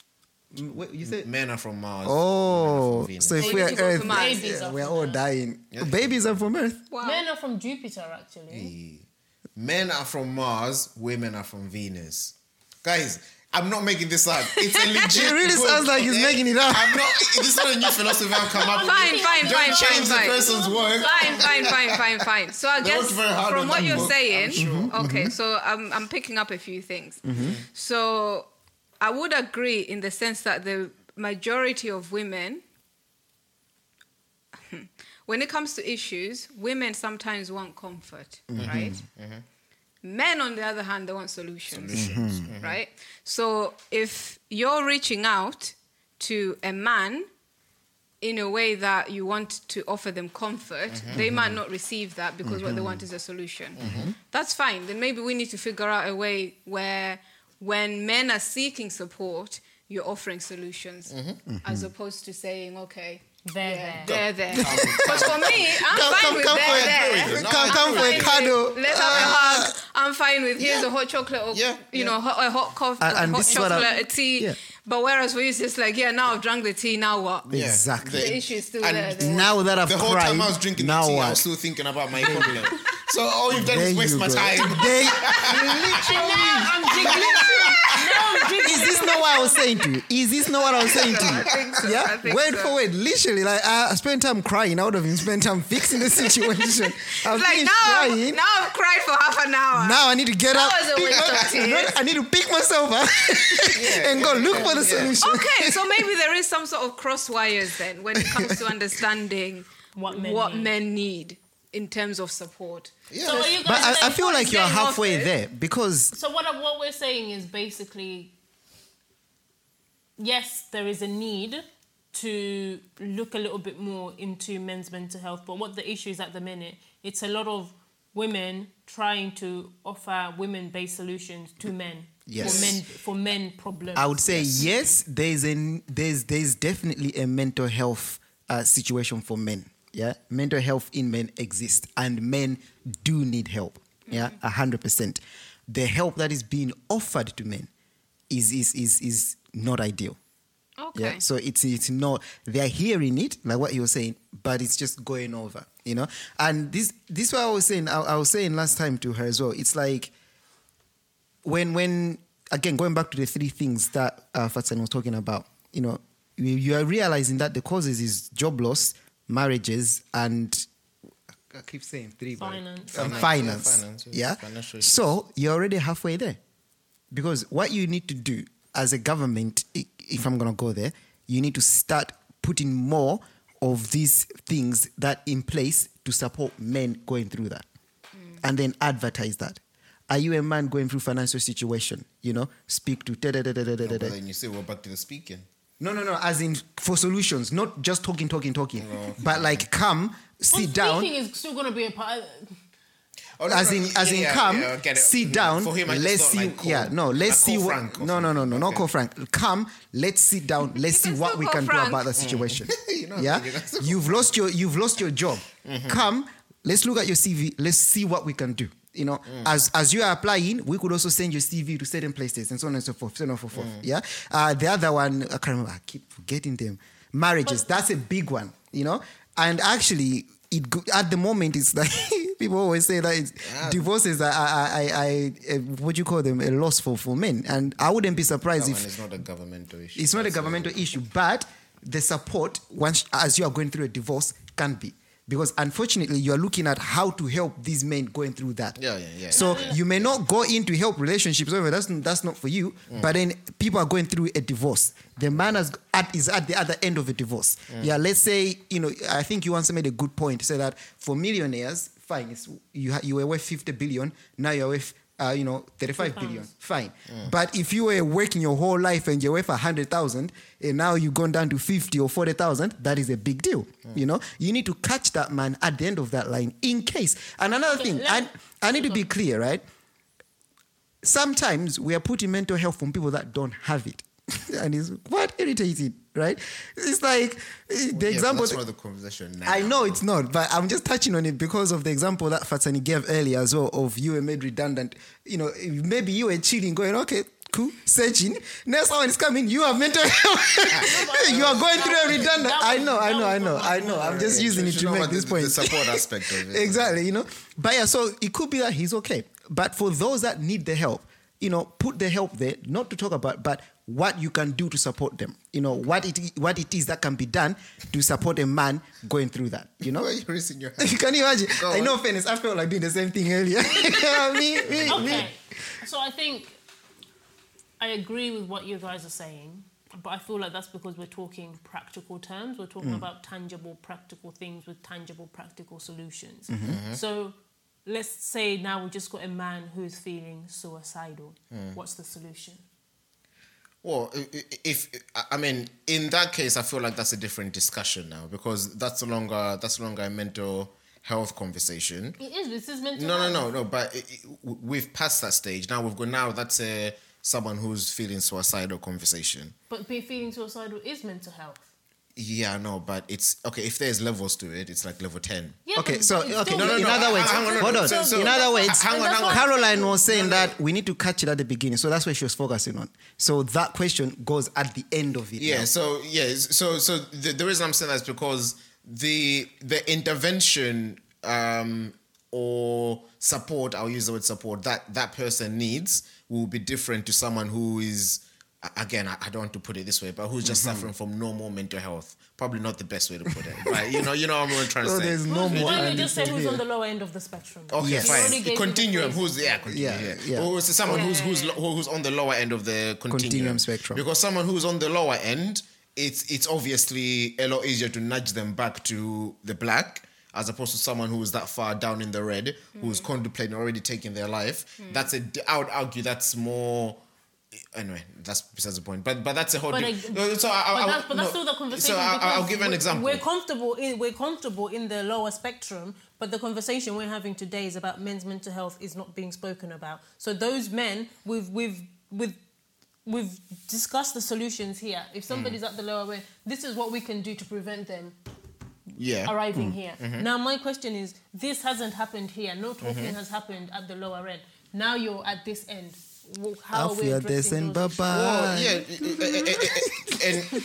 What you said? Men are from Mars. Oh, women are from so if So we you are need to go to Earth, Mars. Babies yeah, are we're from all Earth. dying. Yeah. Babies are from Earth. Wow. men are from Jupiter actually. Venus. Men are from Mars. Women are from Venus. Guys, I'm not making this up. It's a legit. It really book. sounds like he's Eh, making it up. I'm not. This is not a new philosophy I've come up with. Fine, fine, Don't fine, change fine, the fine. person's work. Fine, fine, fine, fine, fine. So I They guess worked very hard from on what that you're book, saying, I'm sure. okay, so I'm I'm picking up a few things. So I would agree in the sense that the majority of women, when it comes to issues, women sometimes want comfort, right? Men, on the other hand, they want solutions, Solutions. in a way that you want to offer them comfort, Mm-hmm. they might not receive that because what they want is a solution. Mm-hmm. That's fine. Then maybe we need to figure out a way where when men are seeking support, you're offering solutions Mm-hmm. as opposed to saying, okay, There, yeah, there. they're there. Because for me, I'm Come- fine come- with come they're for it. there. No, Come, I come for a Fine cuddle. with, let's have a hug. I'm fine with here's a hot chocolate or Yeah, you yeah. know hot, a hot coffee, And- and hot this is what I- chocolate, a tea. yeah. But whereas for you, it's just like yeah, now I've drunk the tea. Now what? Yeah. Exactly. The issue is still and there. there. Now that I've The whole cried, time I was drinking now the tea, I what? was still thinking about my compliment. So all you've done There is waste you my go. time. They, I'm jiggling. Now I'm jiggling. is this not what I was saying to you? Is this not what I was saying to you? I think so. Yeah, I think word so. for word, literally. Like I spent time crying. I would have even spent time fixing the situation. I was Like finished now, crying. now I've cried for half an hour. Now I need to get That up. was a waste of tears. I need to pick myself up and go look for the solution. Okay, so maybe there is some sort of cross wires then when it comes to understanding What men what need. men need in terms of support. Yeah. So are you guys But I, I saying- feel like you're getting halfway offered? there because So what what we're saying is basically, yes, there is a need to look a little bit more into men's mental health, but what the issue is at the minute, it's a lot of women trying to offer women-based solutions to men. Yes. For men for men problems. I would say yes. There's a there's there's definitely a mental health uh, situation for men. Yeah, mental health in men exists, and men do need help. Yeah, a hundred percent. The help that is being offered to men is is is is not ideal. Okay. Yeah, so it's it's not they're hearing it like what you were saying, but it's just going over, you know. And this this what I was saying. I, I was saying last time to her as well. It's like when when again going back to the three things that uh, Fatsan was talking about. You know, you, you are realizing that the causes is job loss, marriages, and I keep saying three, but- Finance. and Finance, finance. yeah, finance, Yeah. financial issues. So you're already halfway there, because what you need to do as a government, i- if I'm gonna go there, you need to start putting more of these things that in place to support men going through that, and then advertise that. Are you a man going through financial situation? You know, speak to. da- da- da- da- da- da- No, da- but then you say we're back to the speaking. No, no, no. As in for solutions, not just talking, talking, talking, Oh, okay. but like come, Well, sit down. speaking is still going to be a part. Oh, no, As no, in, yeah, as in, yeah, come, yeah, I get it. sit down. For him, I just let's thought, see. like, call- yeah, no, let's like see call what. Frank or No, no, no, no, something. not Okay. call Frank. Come, let's sit down. Let's see can what still we call can Frank. do about the situation. You know, yeah, you can- you've lost your, you've lost your job. Come, let's look at your C V. Let's see what we can do. You know, as as you are applying, we could also send your C V to certain places and so on and so forth, so on and so forth. Yeah. Uh, the other one, I can't remember. I keep forgetting them. Marriages. That's a big one. You know, and actually, it go- at the moment it's like people always say that it's, Yeah. divorces are, I, I, I, uh, what do you call them, a loss for, for men, and I wouldn't be That surprised one if is not a governmental issue. it's not a That's governmental issue, but the support once as you are going through a divorce can be. Because unfortunately, you are looking at how to help these men going through that. Yeah, yeah, yeah. So you may not go in to help relationships. Whatever, that's that's not for you. But then people are going through a divorce. The man has at, is at the other end of a divorce. Yeah. Let's say you know. I think you once made a good point. Say that for millionaires, fine. It's, you ha- you were worth fifty billion. Now you're worth. Uh, you know, thirty-five billion, fine. But if you were working your whole life and you're worth one hundred thousand, and now you've gone down to fifty or forty thousand, that is a big deal. You know, you need to catch that man at the end of that line in case. And another thing, I, I need to be clear, right? Sometimes we are putting mental health from people that don't have it. And it's quite irritating, right? It's like eh, the Yeah, example. That's not the conversation now. I know it's not, but I'm just touching on it because of the example that Fatsani gave earlier as well of you were made redundant. You know, maybe you were chilling, going, okay, cool, searching. Now someone is coming, you have mental health. You are going through a redundant. I know, I know, I know, I know. I'm just using it You to know make what, this the, point. The support aspect of it. Exactly, you know. But yeah, so it could be that he's okay. But for those that need the help, you know, put the help there, not to talk about, but what you can do to support them. You know, what it what it is that can be done to support a man going through that. You know? Why are you raising your hand? Can you imagine? Go I on. know, fairness, I felt like doing the same thing earlier. me, me, me. Okay. So I think I agree with what you guys are saying, but I feel like that's because we're talking practical terms. We're talking about tangible, practical things with tangible, practical solutions. So let's say now we've just got a man who's feeling suicidal. What's the solution? Well, i- i- if I mean, in that case, I feel like that's a different discussion now because that's no longer that's no longer a mental health conversation. It is. This is mental No, no, health. no, no. But it, it, we've passed that stage. Now we've gone. Now that's a someone who's feeling suicidal conversation. But be- feeling suicidal is mental health. Yeah, no, but it's okay. If there's levels to it, it's like level ten. Yeah, Okay, but- so but it's okay, still- no, in no, other hang words, on, hang on, hold on. so- so- in other words, hang on, hang on. Caroline was saying that we need to catch it at the beginning, so that's what she was focusing on. So that question goes at the end of it. Yeah. now. So yeah. So so the, the reason I'm saying that is because the the intervention um, or support, I'll use the word support, that that person needs will be different to someone who is, a- again, I, I don't want to put it this way, but who's just Mm-hmm. suffering from normal mental health. Probably not the best way to put it, but you know, you know what I'm trying to So say. there's no Why more. don't you and just say it's who's here. on the lower end of the spectrum? Okay, Yes. We already fine. gave you the Continuum. phrase. Who's yeah? Continuum, Yeah, yeah. yeah. Or is it someone who's Yeah. who's lo- who's on the lower end of the continuum, Continuum spectrum. Because someone who's on the lower end, it's it's obviously a lot easier to nudge them back to the black as opposed to someone who's that far down in the red, who's contemplating already taking their life. That's a. I would argue that's more. Anyway, that's besides the point. But but that's a whole. But, di- like, no, so I, But I, that's, but that's no, still the conversation. So I, I'll because give an we're- example. We're comfortable in we're comfortable in the lower spectrum, but the conversation we're having today is about men's mental health is not being spoken about. So those men, we've we've we've we've discussed the solutions here. If somebody's Mm. at the lower end, this is what we can do to prevent them yeah. arriving here. Mm-hmm. Now, my question is: this hasn't happened here. No talking Mm-hmm. has happened at the lower end. Now you're at this end. Well, How I are we feel this addressing and those bye issues? Well, bye. yeah, and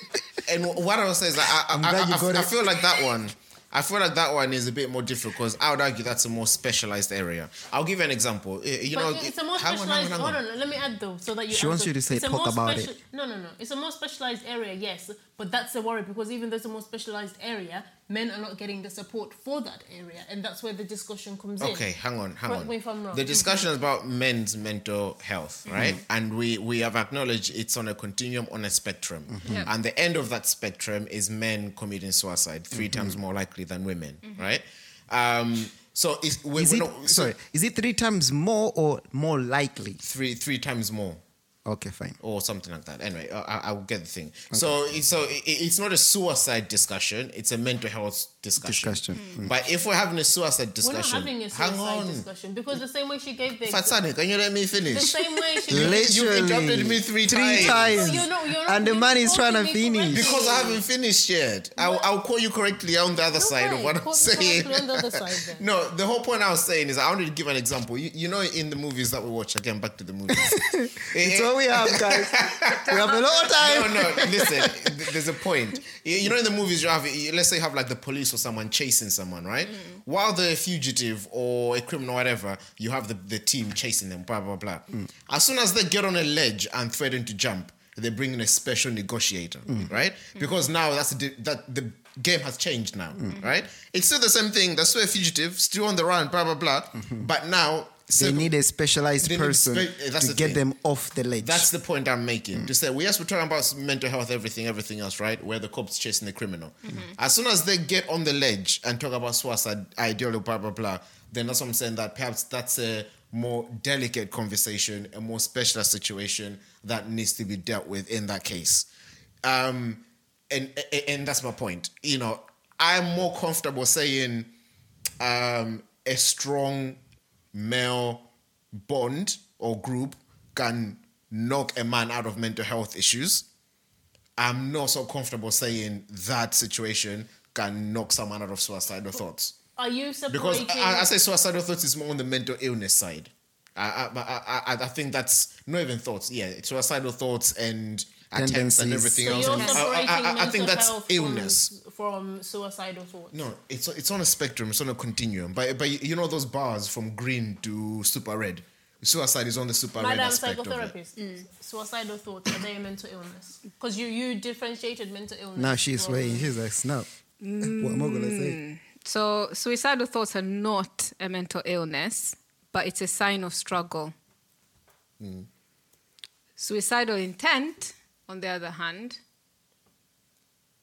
and what I was saying is, that I, I'm I, glad you I, got I it. feel like that one. I feel like that one is a bit more difficult because I would argue that's a more specialized area. I'll give you an example. Uh, You But know, it's a more hang on, specialized. hang on, hang on. Hold on, let me add though, so that you. She wants answer. you to say It's a talk more about speci- No, no, no. It's a more specialized area, yes, but that's a worry because even though it's a more specialized area, men are not getting the support for that area, and that's where the discussion comes in. Okay, hang on, hang Correct on. me if I'm wrong. The discussion is about men's mental health, right? Mm-hmm. And we we have acknowledged it's on a continuum, on a spectrum. Mm-hmm. Yeah. And the end of that spectrum is men committing suicide, 3 Mm-hmm. times more likely than women, right? Um, so it's, we, Is we're it not, so sorry? Is it three times more or more likely? three three times more. Okay, fine. Or something like that. Anyway, I, I'll get the thing. So, it- so it, it's not a suicide discussion; it's a mental health discussion. Discussion. Mm. But if we're having a suicide We're discussion, not having a hang suicide on, discussion because the same way she gave the Fatsani, can you let me the finish? same way she You- gave Literally, you've interrupted me three three times. times. No, you're not- you're not and the even man is trying to quoting me finish. correctly. Because I haven't finished yet. I'll, I'll call you correctly on the other side of Okay, what I'm quote me saying. correctly on the other side then. No, the whole point I was saying is I wanted to give an example. You, you know, in the movies that we watch, again, back to the movies. It's all we have, guys. We have a lot of time. No, no, listen, th- there's a point. You you know, in the movies, you have, you- let's say you have like the police or someone chasing someone, right? While they're a fugitive or a criminal or whatever, you have the, the team chasing them, blah, blah, blah. As soon as they get on a ledge and threaten to jump, they bring in a special negotiator, right? Because now that's the, that the game has changed now, right? It's still the same thing. They're still a fugitive, still on the run, blah, blah, blah. But now... They need a specialized They need person spe- that's to the get thing. them off the ledge. That's the point I'm making. To say, well, yes, we're talking about mental health, everything, everything else, right? Where the cops chasing the criminal. As soon as they get on the ledge and talk about suicide, ideally, blah, blah, blah, then that's what I'm saying that perhaps that's a more delicate conversation, a more specialized situation that needs to be dealt with in that case. Um, and, and that's my point. You know, I'm more comfortable saying um, a strong male bond or group can knock a man out of mental health issues. I'm not so comfortable saying that situation can knock someone out of suicidal thoughts. Are you Because separating? I, I say suicidal thoughts is more on the mental illness side. I, I, I, I, I think that's not even thoughts. Yeah, suicidal thoughts and attempts and Tendencies. everything so else. you're I- I- separating I, I, I mental think that's health illness. from, from suicidal thoughts. No, it's it's on a spectrum. It's on a continuum. But but you know those bars from green to super red. Suicide is on the super red Madam aspect of it. psychotherapist, suicidal thoughts, are they a mental illness? Because you, you differentiated mental illness. Now she's from- swaying. She's like, snap. What am I gonna say? So, suicidal thoughts are not a mental illness, but it's a sign of struggle. Suicidal intent, on the other hand,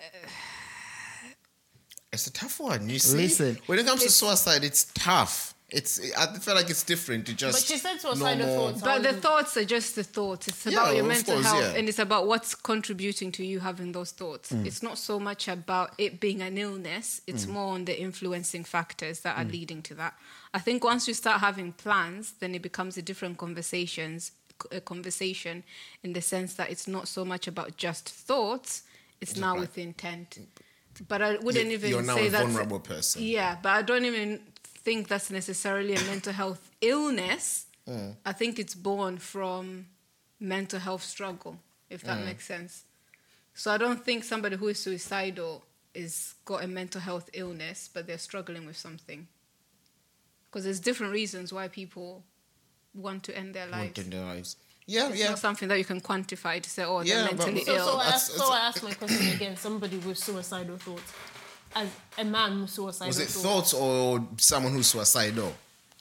It's a tough one. You see, Listen. when it comes to suicide, it's tough. It's I feel like it's different to just. But she said suicidal normal- thoughts. But the Um, thoughts are just the thoughts. It's Yeah, about your of mental course, health, yeah. and it's about what's contributing to you having those thoughts. It's not so much about it being an illness. It's more on the influencing factors that are leading to that. I think once you start having plans, then it becomes a different conversations, a conversation in the sense that it's not so much about just thoughts. It's now right. with intent. But I wouldn't You- even you're now say a that's vulnerable person. Yeah, but I don't even think that's necessarily a mental health illness. Mm. I think it's born from mental health struggle, if that Mm. makes sense. So I don't think somebody who is suicidal is got a mental health illness, but they're struggling with something. Because there's different reasons why people want to end their lives. Want in their lives. Yeah, It's yeah. not something that you can quantify to say, oh, they're Yeah, but- mentally So, ill. so, I That's- asked, so I asked my question again. Somebody with suicidal thoughts, as a man with suicidal Was it thoughts. thoughts or someone who's suicidal?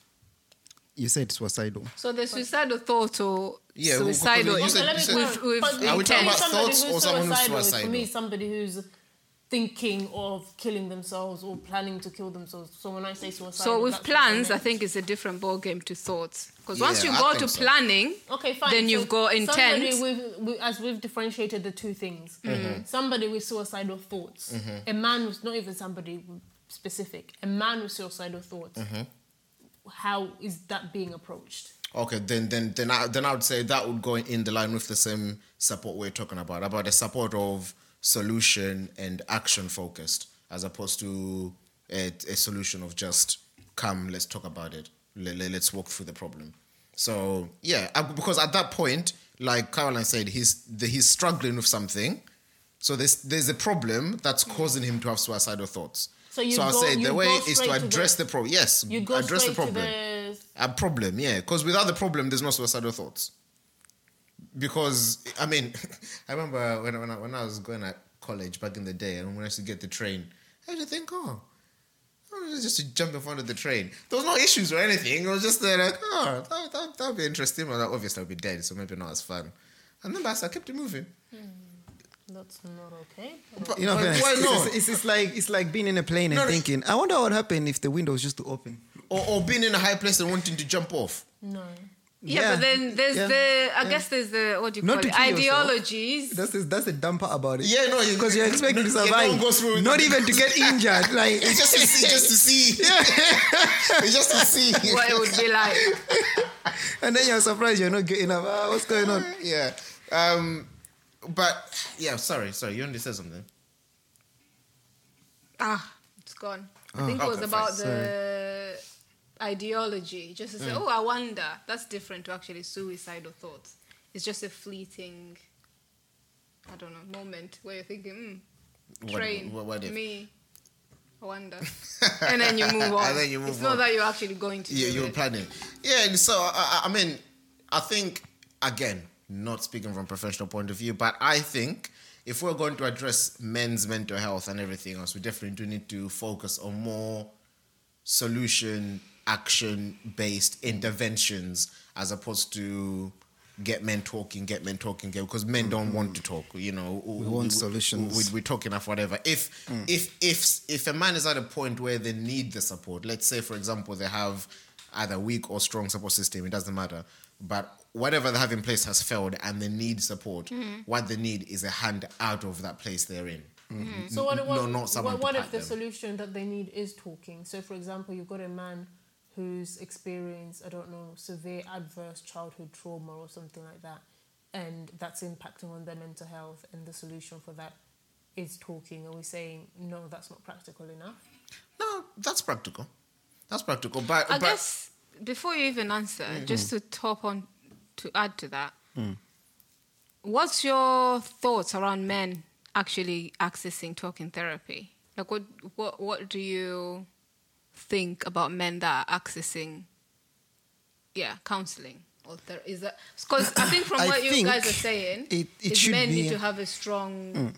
You said suicidal. So the suicidal thought or Yeah, well, because suicidal you is said- let me you said- with, with But Are we talking intent. about somebody thoughts who's or someone who's suicidal is, suicidal? For me, somebody who's thinking of killing themselves or planning to kill themselves. So when I say suicidal, So with that's what I plans, I meant. think it's a different ball game to thoughts. Because once Yeah, you I go think to so. planning, Okay, fine. then So you've got intent. Somebody with, with, as we've differentiated the two things. Somebody with suicidal thoughts. A man with, not even somebody specific, a man with suicidal thoughts. How is that being approached? Okay, then then then I then I would say that would go in the line with the same support we're talking about, about the support of solution and action focused, as opposed to a, a solution of just come, let's talk about it, let, let, let's walk through the problem. So yeah, I, because at that point, like Caroline said, he's the, he's struggling with something, so there's there's a problem that's causing him to have suicidal thoughts. So you I go- say you the way go is to straight to address the- the, problem. Yes, You go address the straight to problem. the... A problem, yeah. Because without the problem, there's no suicidal thoughts. Because I mean, I remember when when I, when I was going at college back in the day, and when I used to get the train, I used to think, oh, I was just to jump in front of the train. There was no issues or anything. It was just uh, like, oh, that that that would be interesting. Well, obviously, I'd be dead, so maybe not as fun. And then, I kept it moving. That's not okay. But, You know, but why it's, not? it's, it's, it's like it's like being in a plane and No, no. thinking, I wonder what would happen if the window was just to open. Or, or being in a high place and wanting to jump off. No. yeah, Yeah. but then there's Yeah. the, I Yeah. guess there's the, what do you Not call to it, kill yourself. ideologies. That's the, that's the dumb part about it. Yeah, no, you- because you're expecting to you don't survive, go through- not even to get injured. Like It's just to see, just to see. It's just to see. What it would be like. and then you're surprised you're not getting up. Ah, what's going on? Yeah. Um, but yeah, sorry, sorry. You only said something. Ah, it's gone. I think it was okay, about fine. the ideology. Just to say, oh, I wonder. That's different to actually suicidal thoughts. It's just a fleeting, I don't know, moment where you're thinking, hmm, What- train, what- what if? me, I wonder. And then you move on. And then you move it's not on. that you're actually going to Yeah, do you were it. planning. Yeah, and so I, I I mean, I think again, not speaking from a professional point of view, but I think if we're going to address men's mental health and everything else, we definitely do need to focus on more solution, action based interventions as opposed to get men talking, get men talking, get, because men don't want to talk. You know, we, want solutions. We, we, we talk enough, whatever. If if if if a man is at a point where they need the support, let's say for example they have either weak or strong support system, it doesn't matter. But whatever they have in place has failed, and they need support. What they need is a hand out of that place they're in. So what, what, No, not someone what, to what pat if the them. solution that they need is talking? So for example, you've got a man who's experienced, I don't know, severe adverse childhood trauma or something like that, and that's impacting on their mental health, and the solution for that is talking. Are we saying, no, that's not practical enough? No, that's practical. That's practical. But, I but guess before you even answer, just to top on, to add to that, what's your thoughts around men actually accessing talking therapy? Like, what, what, what do you think about men that are accessing, yeah, counseling? Or ther- is that because I think from I what you think guys are saying, it- it is should men be- need to have a strong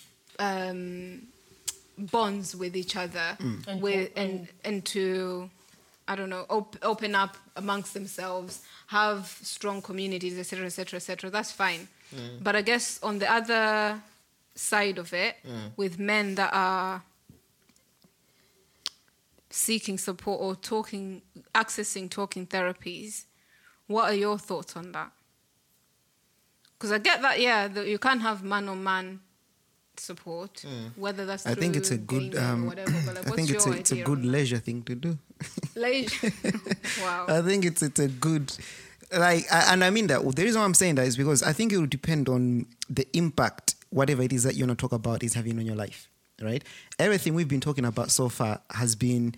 um, bonds with each other, And with co- and and to, I don't know, op- open up amongst themselves, have strong communities, et cetera, et cetera, et cetera. That's fine. But I guess on the other side of it, with men that are seeking support or talking, accessing talking therapies. What are your thoughts on that? Because I get that, yeah, that you can't have man-on-man support, mm. whether that's I think it's a good, um, or whatever. But like, I think it's a, it's a good leisure thing to do. Leisure, wow. I think it's it's a good, like, and I mean that. The reason why I'm saying that is because I think it will depend on the impact whatever it is that you want to talk about is having on your life, right? Everything we've been talking about so far has been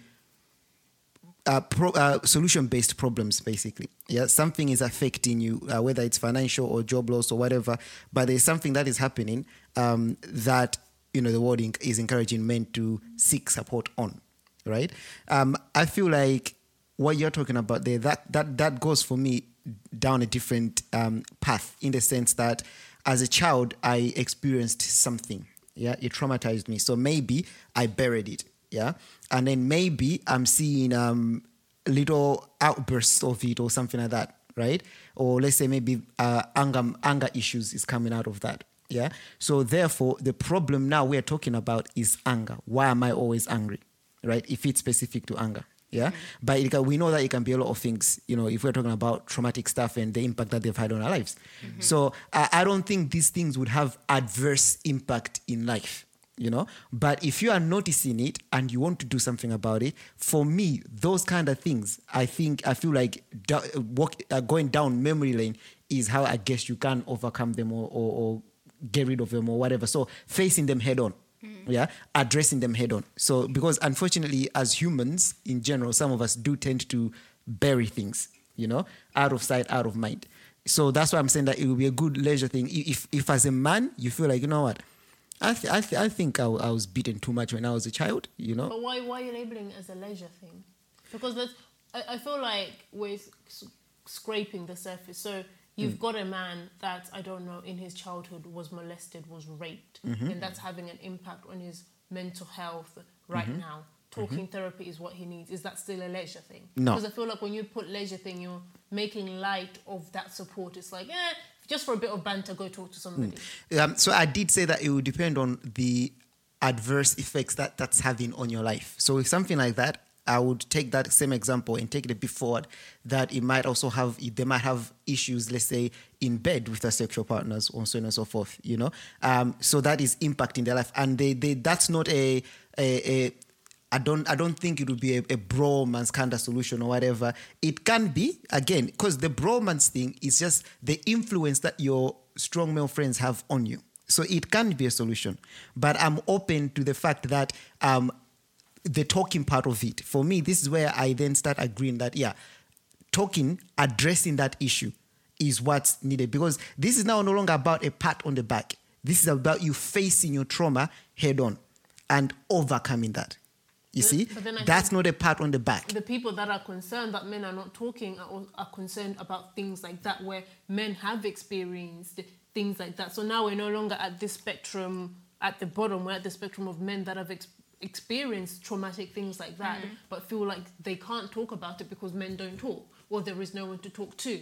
Uh, pro, uh, solution-based problems, basically. Yeah, something is affecting you, uh, whether it's financial or job loss or whatever. But there's something that is happening um, that you know the world is encouraging men to seek support on, right? Um, I feel like what you're talking about there, that that that goes for me down a different um, path, in the sense that as a child I experienced something. Yeah, it traumatized me. So maybe I buried it. Yeah. And then maybe I'm seeing um, little outbursts of it or something like that, right? Or let's say maybe uh, anger, anger issues is coming out of that, yeah? So therefore, the problem now we're talking about is anger. Why am I always angry, right? If it's specific to anger, yeah? Mm-hmm. But it can, we know that it can be a lot of things, you know, if we're talking about traumatic stuff and the impact that they've had on our lives. Mm-hmm. So I, I don't think these things would have adverse impact in life. You know, but if you are noticing it and you want to do something about it, for me, those kind of things, I think, I feel like do, walk, uh, going down memory lane is how I guess you can overcome them or, or, or get rid of them or whatever. So facing them head on, mm. yeah, addressing them head on. So because unfortunately, as humans in general, some of us do tend to bury things, you know, out of sight, out of mind. So that's why I'm saying that it will be a good leisure thing. If, if as a man, you feel like, you know what, I th- I, th- I think I, w- I was beaten too much when I was a child, you know. But why why are you labeling it as a leisure thing? Because that's, I, I feel like we're s- scraping the surface. So you've mm. got a man that, I don't know, in his childhood was molested, was raped, mm-hmm. and that's having an impact on his mental health right mm-hmm. now. Talking mm-hmm. therapy is what he needs. Is that still a leisure thing? No. Because I feel like when you put leisure thing, you're making light of that support. It's like, eh, just for a bit of banter, go talk to somebody. Mm. Um, so I did say that it would depend on the adverse effects that that's having on your life. So if something like that, I would take that same example and take it a bit forward, that it might also have, they might have issues, let's say, in bed with their sexual partners, and so on and so forth, you know. Um, so that is impacting their life. And they, they that's not a, a, a I don't I don't think it would be a, a bromance kind of solution or whatever. It can be, again, because the bromance thing is just the influence that your strong male friends have on you. So it can be a solution. But I'm open to the fact that um, the talking part of it, for me, this is where I then start agreeing that, yeah, talking, addressing that issue is what's needed. Because this is now no longer about a pat on the back. This is about you facing your trauma head on and overcoming that. You see, that's not a pat on the back. The people that are concerned that men are not talking are, are concerned about things like that, where men have experienced things like that. So now we're no longer at this spectrum, at the bottom, we're at the spectrum of men that have ex- experienced traumatic things like that, mm. but feel like they can't talk about it because men don't talk, or there is no one to talk to.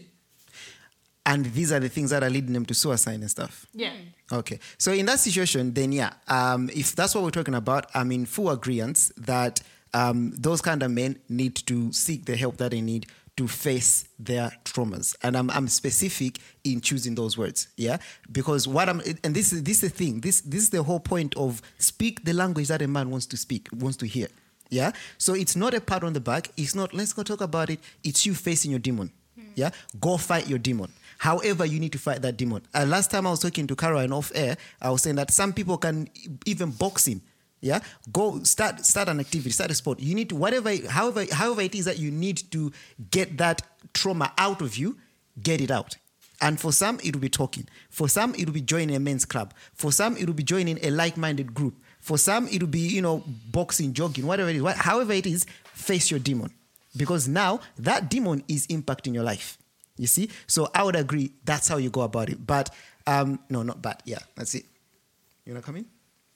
And these are the things that are leading them to suicide and stuff. Yeah. Okay. So in that situation, then yeah, um, if that's what we're talking about, I'm in full agreement that um, those kind of men need to seek the help that they need to face their traumas. And I'm, I'm specific in choosing those words, yeah? Because what I'm, and this is, this is the thing, this, this is the whole point of speak the language that a man wants to speak, wants to hear, yeah? So it's not a pat on the back. It's not, let's go talk about it. It's you facing your demon, mm. yeah? Go fight your demon. However, you need to fight that demon. Uh, last time I was talking to Caroline off air, I was saying that some people can even boxing. Yeah, go start start an activity, start a sport. You need to whatever, however, however it is that you need to get that trauma out of you, get it out. And for some, it will be talking. For some, it will be joining a men's club. For some, it will be joining a like-minded group. For some, it will be, you know, boxing, jogging, whatever it is. However it is, face your demon, because now that demon is impacting your life. You see? So I would agree that's how you go about it. But, um, no, not bad. Yeah, that's it. You want to come in?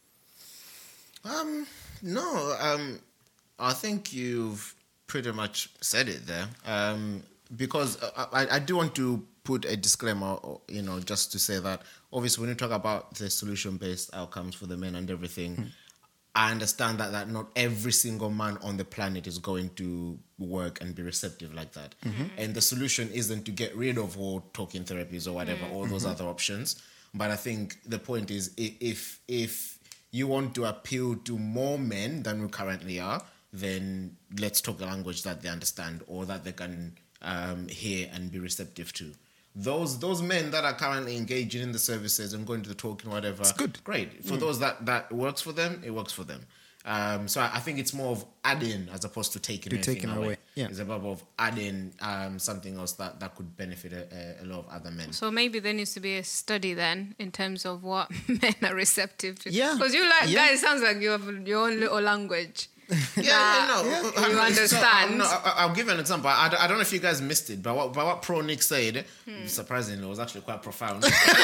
Um, no, um, I think you've pretty much said it there. Um, because I, I do want to put a disclaimer, you know, just to say that obviously when you talk about the solution-based outcomes for the men and everything, mm. I understand that that not every single man on the planet is going to work and be receptive like that. And the solution isn't to get rid of all talking therapies or whatever, all those other options. But I think the point is, i- if if you want to appeal to more men than we currently are, then let's talk a language that they understand or that they can um, hear and be receptive to. Those those men that are currently engaging in the services and going to the talking, whatever, it's good. Great. For those that, that works for them, it works for them. Um, so I, I think it's more of adding as opposed to taking To anything taking away. away, yeah. It's about of adding um, something else that, that could benefit a, a lot of other men. So maybe there needs to be a study then in terms of what men are receptive to. Yeah. Because you like, Yeah. guys, it sounds like you have your own little language. Yeah, yeah, no. You I'm not- understand. So, no, I, I'll give you an example. I, I don't know if you guys missed it, but what, but what Pro Nick said, surprisingly, it was actually quite profound.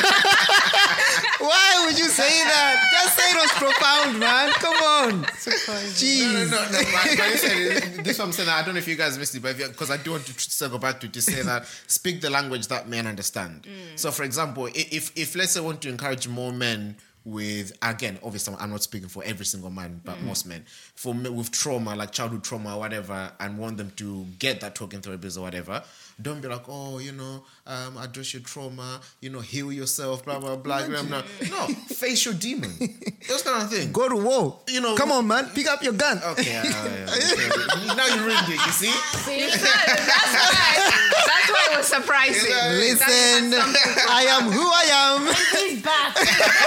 Why would you say that? Just say it was profound, man. Come on. Jeez. No, no, no, no. But, but he said, this is what I'm saying. I don't know if you guys missed it, but because I do want to circle back to to say that speak the language that men understand. So, for example, i- if if let's say I want to encourage more men with, again, obviously I'm not speaking for every single man, but most men, for me with trauma, like childhood trauma or whatever, and want them to get that talking therapies or whatever. Don't be like, oh, you know, um, address your trauma, you know, heal yourself, blah, blah, blah. blah, blah. No, face your demon. Those kind of thing. Go to war. You know- Come on, man. Pick up your gun. Okay, uh, yeah, okay. Now you ruined it, you see? You said it. That's why. That's why it was surprising. Listen, I am who I am. He's back.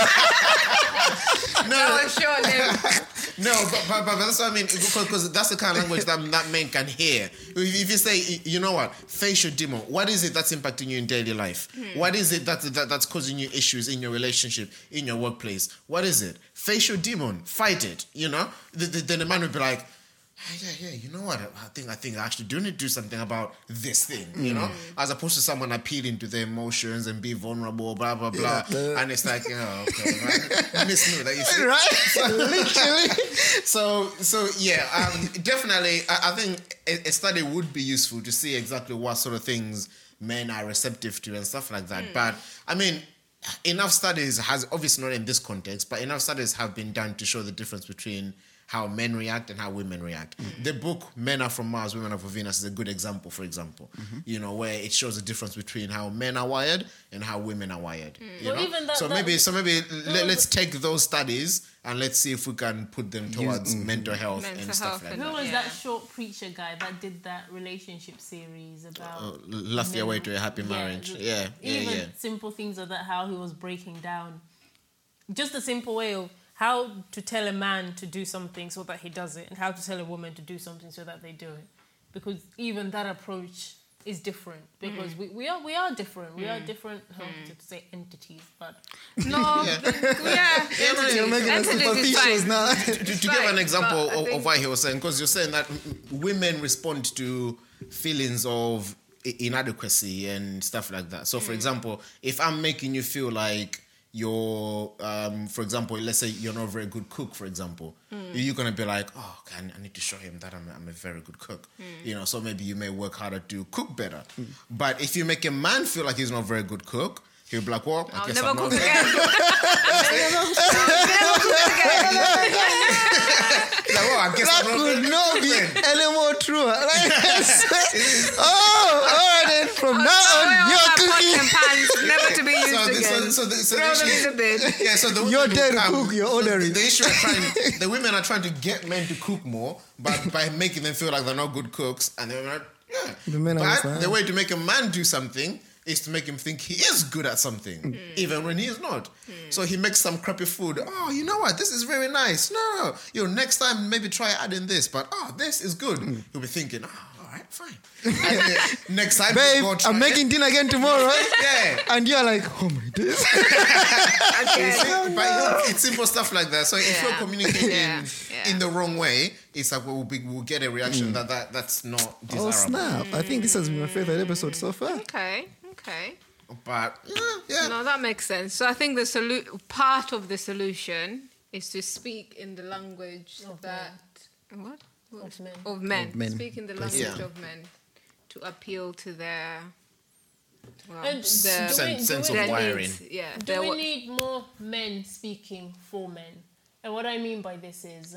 That was short-lived. No, but, but, but that's what I mean, because that's the kind of language that, that men can hear. If, if you say, you know what, face your demon, what is it that's impacting you in daily life? What is it that, that that's causing you issues in your relationship, in your workplace? What is it? Face your demon, fight it, you know? The, the, then the man would be like, yeah, yeah, you know what? I think I think I actually do need to do something about this thing, you know, as opposed to someone appealing to their emotions and be vulnerable, blah blah blah, Yeah. and it's like, oh, okay, right? Miss me, that you see, Right? Literally. so so yeah, um, definitely, I, I think a, a study would be useful to see exactly what sort of things men are receptive to and stuff like that. But I mean, enough studies has obviously not in this context, but enough studies have been done to show the difference between how men react and how women react. The book Men Are From Mars, Women Are From Venus is a good example, for example, you know, where it shows the difference between how men are wired and how women are wired. You Well, know? even that- so that- maybe so maybe let, let's take those studies and let's see if we can put them towards mental health Mental and stuff health like and- that. Who was Yeah. that short preacher guy that did that relationship series about? Uh, love your way to a happy Yeah, marriage. the- Yeah, yeah, Even yeah. simple things of that, how he was breaking down. Just a simple way of how to tell a man to do something so that he does it, and how to tell a woman to do something so that they do it. Because even that approach is different. Because we, we are we are different. We are different. I don't want to say entities, but No, the- yeah. You're making us Entities is superficials fine. now. to, to give Right, an example but I of, think- of what he was saying, because you're saying that women respond to feelings of i- inadequacy and stuff like that. So, for example, if I'm making you feel like you're, um, for example, let's say you're not a very good cook, for example, you're going to be like, oh, okay, I need to show him that I'm, I'm a very good cook. You know, so maybe you may work harder to cook better. But if you make a man feel like he's not a very good cook, he'll be like, well, I I'll guess never I'm cook not. again. Never cook again. Like, well, I guess That I'm not could very not good be then. any more true. Like, oh, all right then. From now Throw on, away you're all my pots cooking. and pans, never to be used So, the- again. so, so, the, so the Throw them issue- in the bin. Yeah, so the You're women there who to come- cook, you're so ordering. The issue are trying, the women are trying to get men to cook more, but by making them feel like they're not good cooks, and they're not. Yeah. The men but understand. the way to make a man do something is to make him think he is good at something, even when he is not. So he makes some crappy food. Oh, you know what? This is very nice. No, no, no. You know, next time maybe try adding this, but oh, this is good. He'll be thinking, oh, all right, fine. And then next time, Babe, go try I'm it. making dinner again tomorrow. Yeah. And you're like, oh my days. You see, but it's simple stuff like that. So if Yeah. you're communicating Yeah, yeah. in the wrong way, it's like we'll, be, we'll get a reaction that, that that's not Oh, desirable. snap. I think this has been my favorite episode so far. Okay, okay. But yeah, yeah. No, that makes sense. So I think the solu- part of the solution is to speak in the language Of that what Of men. of men. Of men. Speak in the language Yeah. of men to appeal to their well, And the, do we- Sense, do sense we- of their wiring. needs. Yeah, Do their we wa- need more men speaking for men? And what I mean by this is,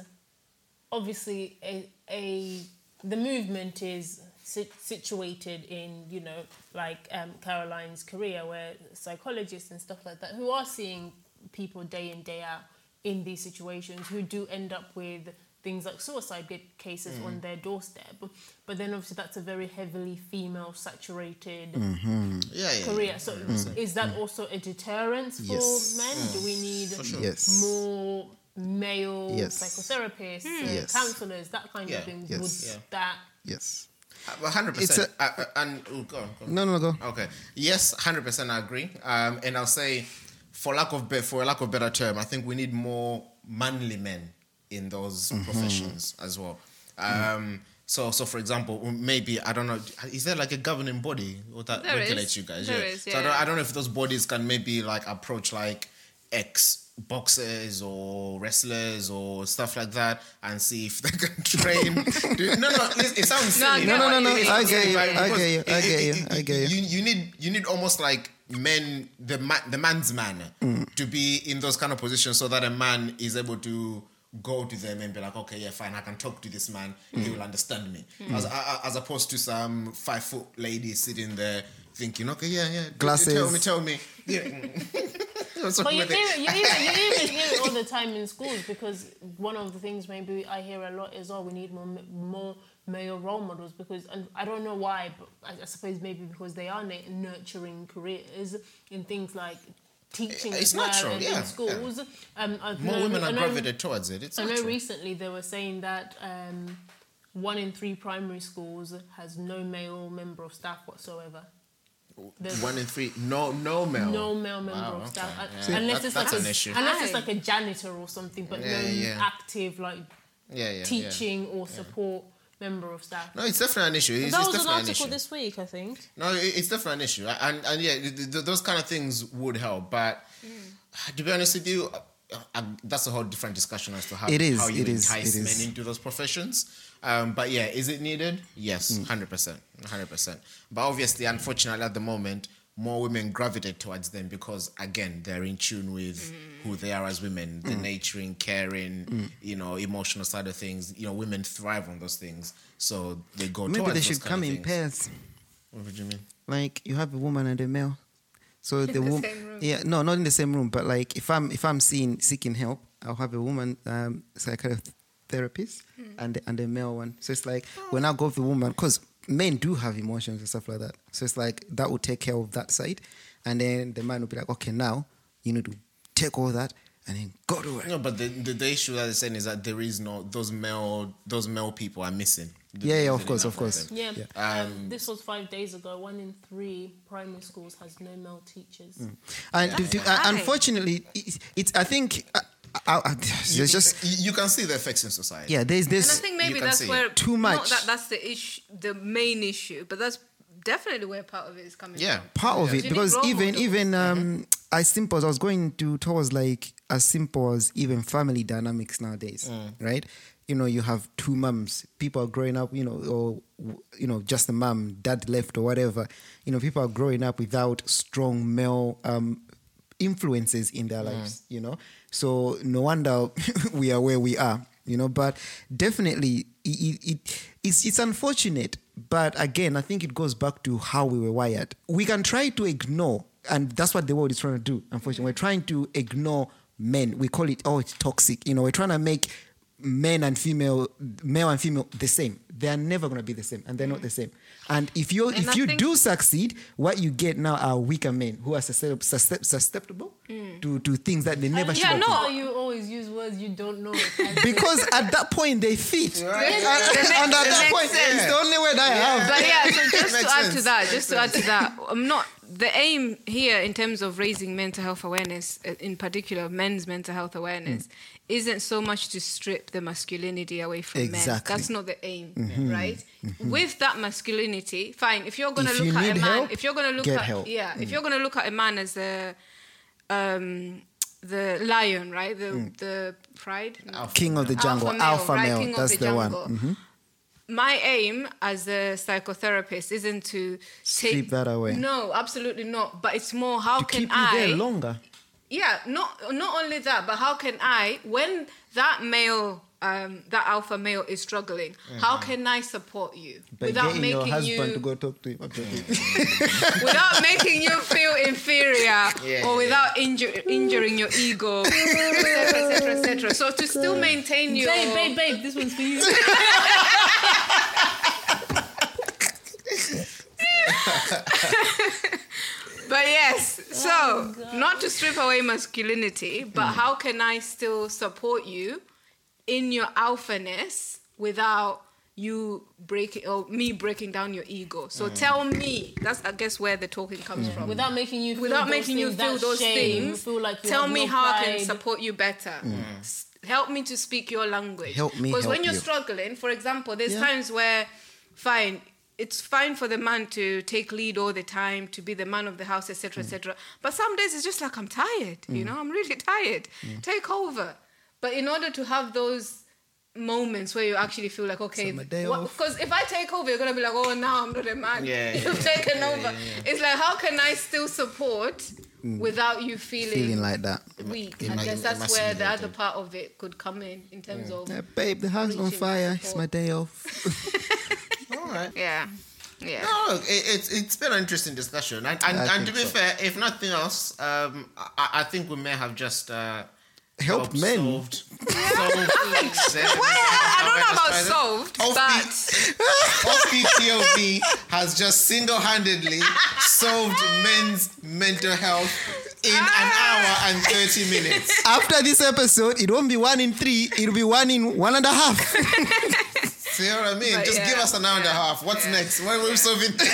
obviously, a, a the movement is sit, situated in, you know, like um, Caroline's career, where psychologists and stuff like that, who are seeing people day in, day out in these situations, who do end up with things like suicide cases mm. on their doorstep. But then obviously that's a very heavily female-saturated mm-hmm. yeah, yeah, career. Yeah. So Mm-hmm. is that also a deterrent for Yes. men? Mm. Do we need sure. Yes. more male Yes. psychotherapists, Hmm. uh, Yes. counsellors, that kind Yeah. of thing? Yes. Would Yeah. that... Yes. one hundred It's percent. Uh, uh, and oh, go on, go on. No, no, go. Okay. Yes, one hundred percent I agree. Um, and I'll say, for lack of be- for a lack of better term, I think we need more manly men in those Mm-hmm. professions as well. Um, so, so for example, maybe I don't know. Is there like a governing body or that There regulates is. you guys? There yeah. is, So I don't, yeah. I don't know if those bodies can maybe like approach like ex boxers or wrestlers or stuff like that and see if they can train. Do- no, no, it, it sounds No, I silly. get No, no, no, no. It- it I sounds get silly, you. right? I Because get you. I it- get it- you. it- I get you. You, you need you need almost like men, the man, the man's man, Mm. to be in those kind of positions so that a man is able to go to them and be like, okay, yeah, fine, I can talk to this man, Mm. he will understand me. As, a- as opposed to some five foot lady sitting there thinking, okay, yeah, yeah, Glasses. tell me, tell me, yeah. What's But wrong you with it? hear, it, you, even, you even hear it all the time in schools, because one of the things maybe I hear a lot is, oh, we need more more male role models, because, and I don't know why, but I, I suppose maybe because they are na- nurturing careers in things like teaching It's as well natural, in, yeah, in schools. Um, I More know- women I are know- gravitated towards it. It's I know natural. recently they were saying that um, one in three primary schools has no male member of staff whatsoever. There's One in three, no, no male. no male member Wow, of staff, okay. Uh, Yeah. unless That- it's that's like an a, issue. unless it's Aye. like a janitor or something, but Yeah, no yeah. active like Yeah, yeah, teaching or support member of staff. No, it's definitely an issue. It's, that it's was an definitely an article issue. this week, I think. No, it- it's definitely an issue, and and yeah, th- th- those kind of things would help. But to be honest with you, uh, uh, that's a whole different discussion as to how It is, how you it is, entice it men is. into those professions. Um, but yeah, is it needed? Yes, hundred percent, hundred percent. But obviously, unfortunately, at the moment, more women gravitate towards them because, again, they're in tune with who they are as women, the nurturing, caring, you know, emotional side of things. You know, women thrive on those things, so they go. Maybe towards they those should kind come of in things. pairs. What would you mean? Like you have a woman and a male. So the, the woman, same room. yeah, no, not in the same room, but like if I'm if I'm seeing seeking help, I'll have a woman um, psychotherapist and the, and a male one. So it's like when I go with the woman, because men do have emotions and stuff like that. So it's like that will take care of that side, and then the man will be like, okay, now you need to take all that and then go to work. No, but the, the the issue that they're saying is that there is no those male those male people are missing. Yeah, yeah, of There's course, enough of course. them. Yeah, Yeah. Um, this was five days ago. One in three primary schools has no male teachers. And to- to- uh, Why? unfortunately, it's, it's I think uh, uh, uh, You, there's just you, you can see the effects in society. yeah, there's And I this. think maybe you can that's see where Too Not much. that that's the issue, the main issue, but that's definitely where part of it is coming Yeah. from. Part of Yeah. it You need because role even models. even um as simple as I was going to towards like as simple as even family dynamics nowadays, right? You know, you have two mums. People are growing up, you know, or you know, just a mum, dad left or whatever. You know, people are growing up without strong male um, influences in their lives. You know, so no wonder we are where we are. You know, but definitely it, it it's it's unfortunate. But again, I think it goes back to how we were wired. We can try to ignore, and that's what the world is trying to do. Unfortunately, we're trying to ignore men. We call it, oh, it's toxic. You know, we're trying to make men and female, male and female, the same. They are never going to be the same, and they're not the same. And if you And if I you think- do succeed, what you get now are weaker men who are suscept- suscept- susceptible to, to things that they never should Yeah, have no. been. How you always use words you don't know. Because at that point they fit, Right. and, That makes- and at that that makes point sense. it's the only word I have. But yeah, so just Makes to add to sense. that, just to add to that, I'm not the aim here in terms of raising mental health awareness, uh, in particular men's mental health awareness, isn't so much to strip the masculinity away from men. Exactly. That's not the aim, right? With that masculinity, fine. If you're gonna If look you at a need man, help, if you're gonna look get at help. yeah, if you're gonna look at a man as a um, the lion, right? The the pride. No. King of the jungle, Alpha alpha male, male, right? King of that's the the, one. jungle. Mhm. My aim as a psychotherapist isn't to Strip take that away. No, absolutely not. But it's more how To can keep you I there longer. yeah, not not only that, but how can I, when that male, um, that alpha male is struggling, how can I support you By without getting your making husband you to go talk to him. I'm joking. without making you feel inferior Yeah, or yeah. without inju- injuring your ego, et cetera, et cetera, et cetera. So to still maintain your Babe, babe, babe, this one's for you. But yes, so not to strip away masculinity, but how can I still support you in your alphaness without you breaking or me breaking down your ego? So tell me, that's I guess where the talking comes from. Without making you feel Without those making you things, feel that those shame, things, feel like you tell have me no how I can pride. support you better. S- Help me to speak your language. Help me Because when help you're you. struggling, for example, there's Yeah. times where, fine, it's fine for the man to take lead all the time, to be the man of the house, et cetera, et cetera. But some days it's just like, I'm tired, you know, I'm really tired. Take over. But in order to have those moments where you actually feel like, okay, So my day off. because if I take over, you're going to be like, oh, now I'm not a man. Yeah, You've yeah, taken yeah, over. yeah, yeah. It's like, how can I still support without you feeling, Feeling like that. weak? It I might- guess it that's must where be the like other that. part of it could come in, in terms of, Yeah, babe, the house on Reaching fire. support. It's my day off. All right. yeah, yeah. No, look, it, it's it's been an interesting discussion, and and, I and to think be so. fair, if nothing else, um, I, I think we may have just uh, Helped helped men. Solved, solved, I don't know about solved, Off but O P T O V has just single-handedly solved men's mental health in an hour and thirty minutes. After this episode, it won't be one in three. It'll be one in one and a half. See what I mean? But Just yeah, give us an hour and a half. What's yeah. next? When are we solving this?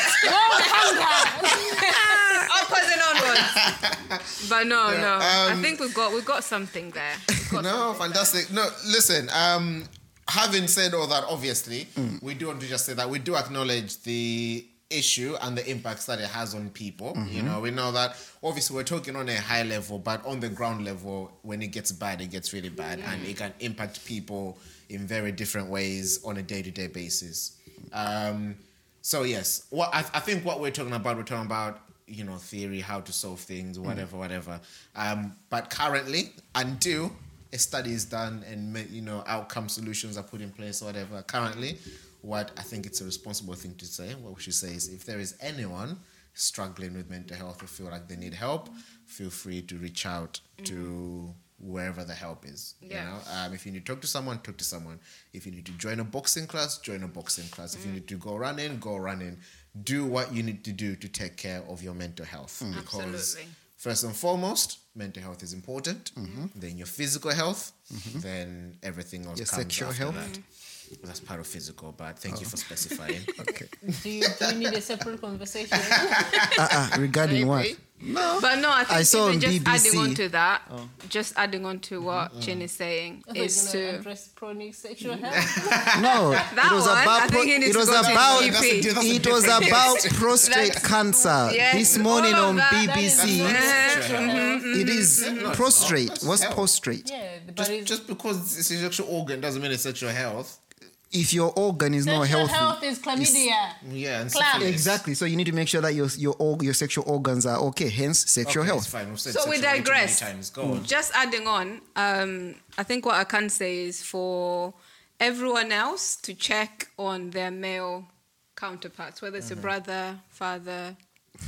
upwards and onwards. But no, no. I um, think we've got we've got something there. We've got No, fantastic. No, listen. Um, having said all that, obviously, we do want to just say that we do acknowledge the issue and the impacts that it has on people. You know, we know that obviously we're talking on a high level, but on the ground level, when it gets bad, it gets really bad, and it can impact people in very different ways on a day-to-day basis. Um, so yes, what I, I think what we're talking about, we're talking about, you know, theory, how to solve things, whatever, whatever. Um, but currently, until a study is done and ma- you know outcome solutions are put in place, or whatever. Currently, what I think it's a responsible thing to say, what we should say is, if there is anyone struggling with mental health or feel like they need help, feel free to reach out to wherever the help is. Yeah. You know, um, if you need to talk to someone, talk to someone. If you need to join a boxing class, join a boxing class. If you need to go running, go running. Do what you need to do to take care of your mental health. Because Absolutely. first and foremost, mental health is important. Then your physical health. Then everything else Your comes sexual after health. that. Well, that's part of physical, but thank you for specifying. Okay. Do you, do you need a separate conversation? Uh-uh, regarding what? Maybe. No. But no, I think I saw even on just B B C. adding on to that, just adding on to what Chin is saying I thought you were is going to to address chronic sexual health. No, That it was one, I about think pro- he needs it to was go to about his G P. That's a- that's a it was different about case. prostate That's- cancer Yes, this morning all of on that, B B that is C. not sexual health. It is No, it's prostrate. not. That's What's health. prostrate? Yeah, but Just, it's, just because it's a sexual organ doesn't mean it's sexual health. If your organ is not sexual healthy, health is chlamydia. Yeah, and Clam. syphilis. exactly. So you need to make sure that your your org- your sexual organs are okay. Hence, sexual Okay, health. it's fine. We've said So we sexual way too many digress. times. Go on. Just adding on, um, I think what I can say is for everyone else to check on their male counterparts, whether it's a brother, father.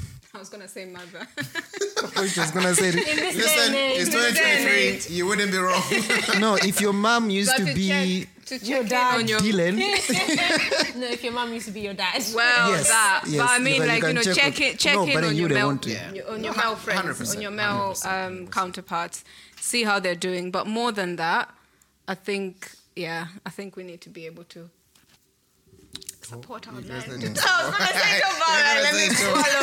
I was gonna say mother. I was just gonna say, In this Listen, day and it's age, twenty twenty twenty-three. You wouldn't be wrong. no. If your mom used But to be check, to check Your in dad. on your Dylan, no, if your mom used to be your dad. well Yes, that. yes, but I mean, but you like you can know, check check with- it, check no, in but then on you your don't male, want to. Yeah. on your No, male one hundred friends, on your percent, male one hundred percent, one um, hundred percent. counterparts. See how they're doing. But more than that, I think, yeah, I think we need to be able to support our men. I was listening? gonna say tomorrow. You're Let gonna me say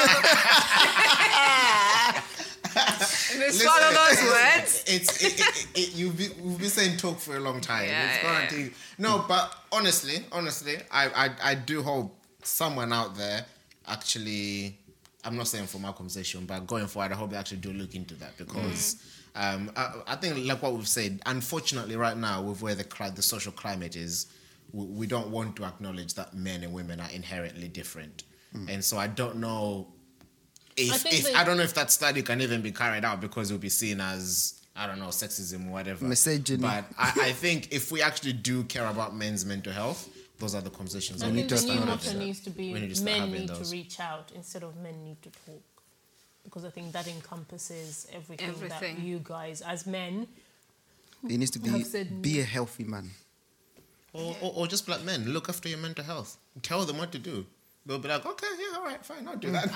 swallow. Let me swallow those words. It's it, it, it, you've been, we've been saying talk for a long time. Yeah, it's yeah, gonna yeah. take no, but honestly, honestly, I, I I do hope someone out there actually. I'm not saying for my conversation, but going forward, I hope they actually do look into that because um, I, I think, like what we've said, unfortunately, right now with where the cli- the social climate is, we, we don't want to acknowledge that men and women are inherently different, and so I don't know if, think if that- I don't know if that study can even be carried out because it'll be seen as, I don't know, sexism or whatever. Misogyny. But I, I think if we actually do care about men's mental health, those are the conversations I we think need to the new start motto having. needs to be We need to start men having need those. to reach out instead of men need to talk. Because I think that encompasses everything, Everything. that you guys, as men, It needs to be I've said- be a healthy man. Or, or, or just black men, look after your mental health. Tell them what to do. They'll be like, okay, yeah, all right, fine, I'll do that.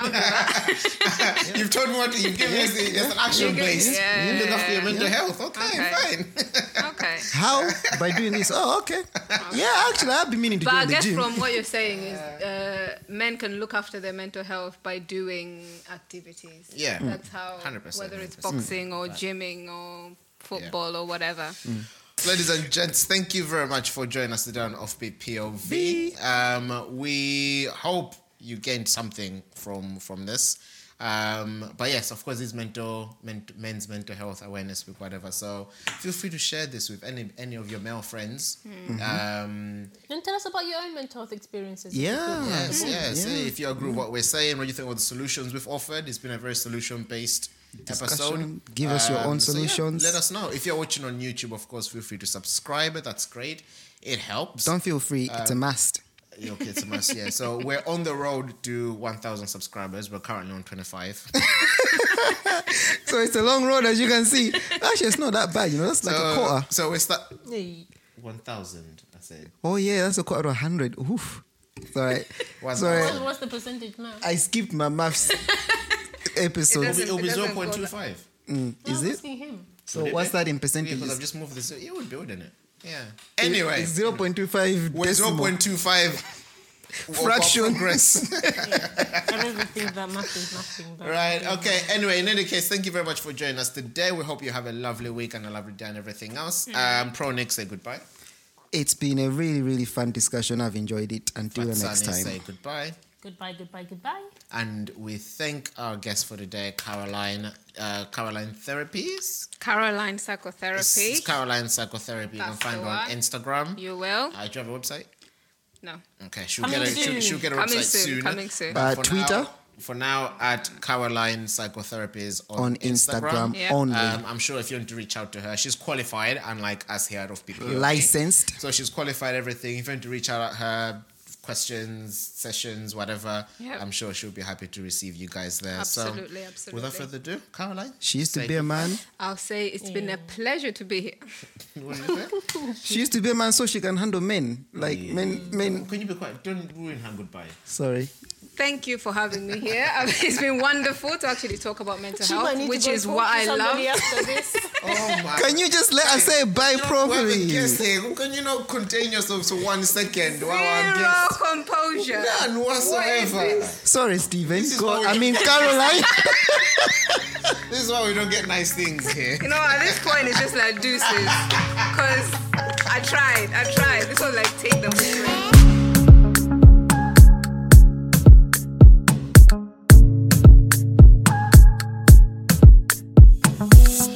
You've told me what to, you've given us the, it's an action based. Yeah, you look yeah, after your yeah. mental health. Okay, Okay. fine. Okay. How? By doing this? Oh, okay. Yeah, actually, I've been meaning to But go I in the guess gym. from what you're saying is uh, men can look after their mental health by doing activities. Yeah. That's how, one hundred percent, whether it's one hundred boxing or gymming or football or whatever. Ladies and gents, thank you very much for joining us today on Offbeat P O V. Um, we hope you gained something from from this. Um, but yes, of course, it's mental, men, men's mental health awareness week, whatever. So feel free to share this with any any of your male friends. Um, and tell us about your own mental health experiences. Yeah. yes, Yeah. yes. Yeah. If you agree with what we're saying, what you think of the solutions we've offered, it's been a very solution-based episode. Discussion. Give us your own so yeah, solutions. let us know. If you're watching on YouTube, of course, feel free to subscribe. That's great. It helps. Don't feel free. It's a Um, must. Yeah, okay, it's a must, yeah. So we're on the road to one thousand subscribers. We're currently on twenty-five. So it's a long road, as you can see. Actually, it's not that bad. You know, that's like a quarter. So we start Hey. one thousand, I said. Oh yeah, that's a quarter to a hundred. Oof. Sorry. One Sorry. What, what's the percentage now? I skipped my maths episode. doesn't- It'll be it doesn't zero point two five. Mm, No, is I'm it? asking him. So Would it what's be? that in Yeah, because I've percentages? just moved this. It would be, wouldn't it? Yeah. Anyway, It's zero point two five we're zero decimal. point two five Fraction. progress. Everything that math is nothing. But Right, okay. Anyway, in any case, thank you very much for joining us today. We hope you have a lovely week and a lovely day and everything else. Um, Pro Nick, say goodbye. It's been a really, really fun discussion. I've enjoyed it. Until the Fat next Sunny, time. say goodbye. Goodbye, goodbye, goodbye. And we thank our guest for today, Caroline. Uh, Caroline Therapies. Caroline It's, Psychotherapy. it's Caroline Psychotherapy. You can That's find the her on one. Instagram. You will? Uh, do you have a website? No. Okay, she'll Coming get a she'll, soon. she'll get a Coming website soon, soon. coming soon. But Uh, for Twitter? Now, for now, at Caroline Psychotherapies on, On Instagram Yeah. only. Um, I'm sure if you want to reach out to her, she's qualified, unlike us here at Offbeat P O V. Licensed. So she's qualified everything. If you want to reach out at her, questions, sessions, whatever, Yep. I'm sure she'll be happy to receive you guys there. Absolutely, so, absolutely. Without further ado, Caroline. She used to say be a man. I'll say it's been a pleasure to be here. What do you say? She used to be a man so she can handle men. Like men, men. Can you be quiet? Don't ruin her goodbye. Sorry. Thank you for having me here. I mean, it's been wonderful to actually talk about mental She might health, need to which go is talk what to I somebody love. after this. Oh my. Can you just let us say bye You know, we have a properly? guest here. Can you not contain yourself to one second while our Zero guest? composure. None whatsoever. Sorry, Stephen. This is Go, what we- I mean, Caroline. This is why we don't get nice things here. You know, at this point, it's just like deuces. Because I tried, I tried. This was like take them straight.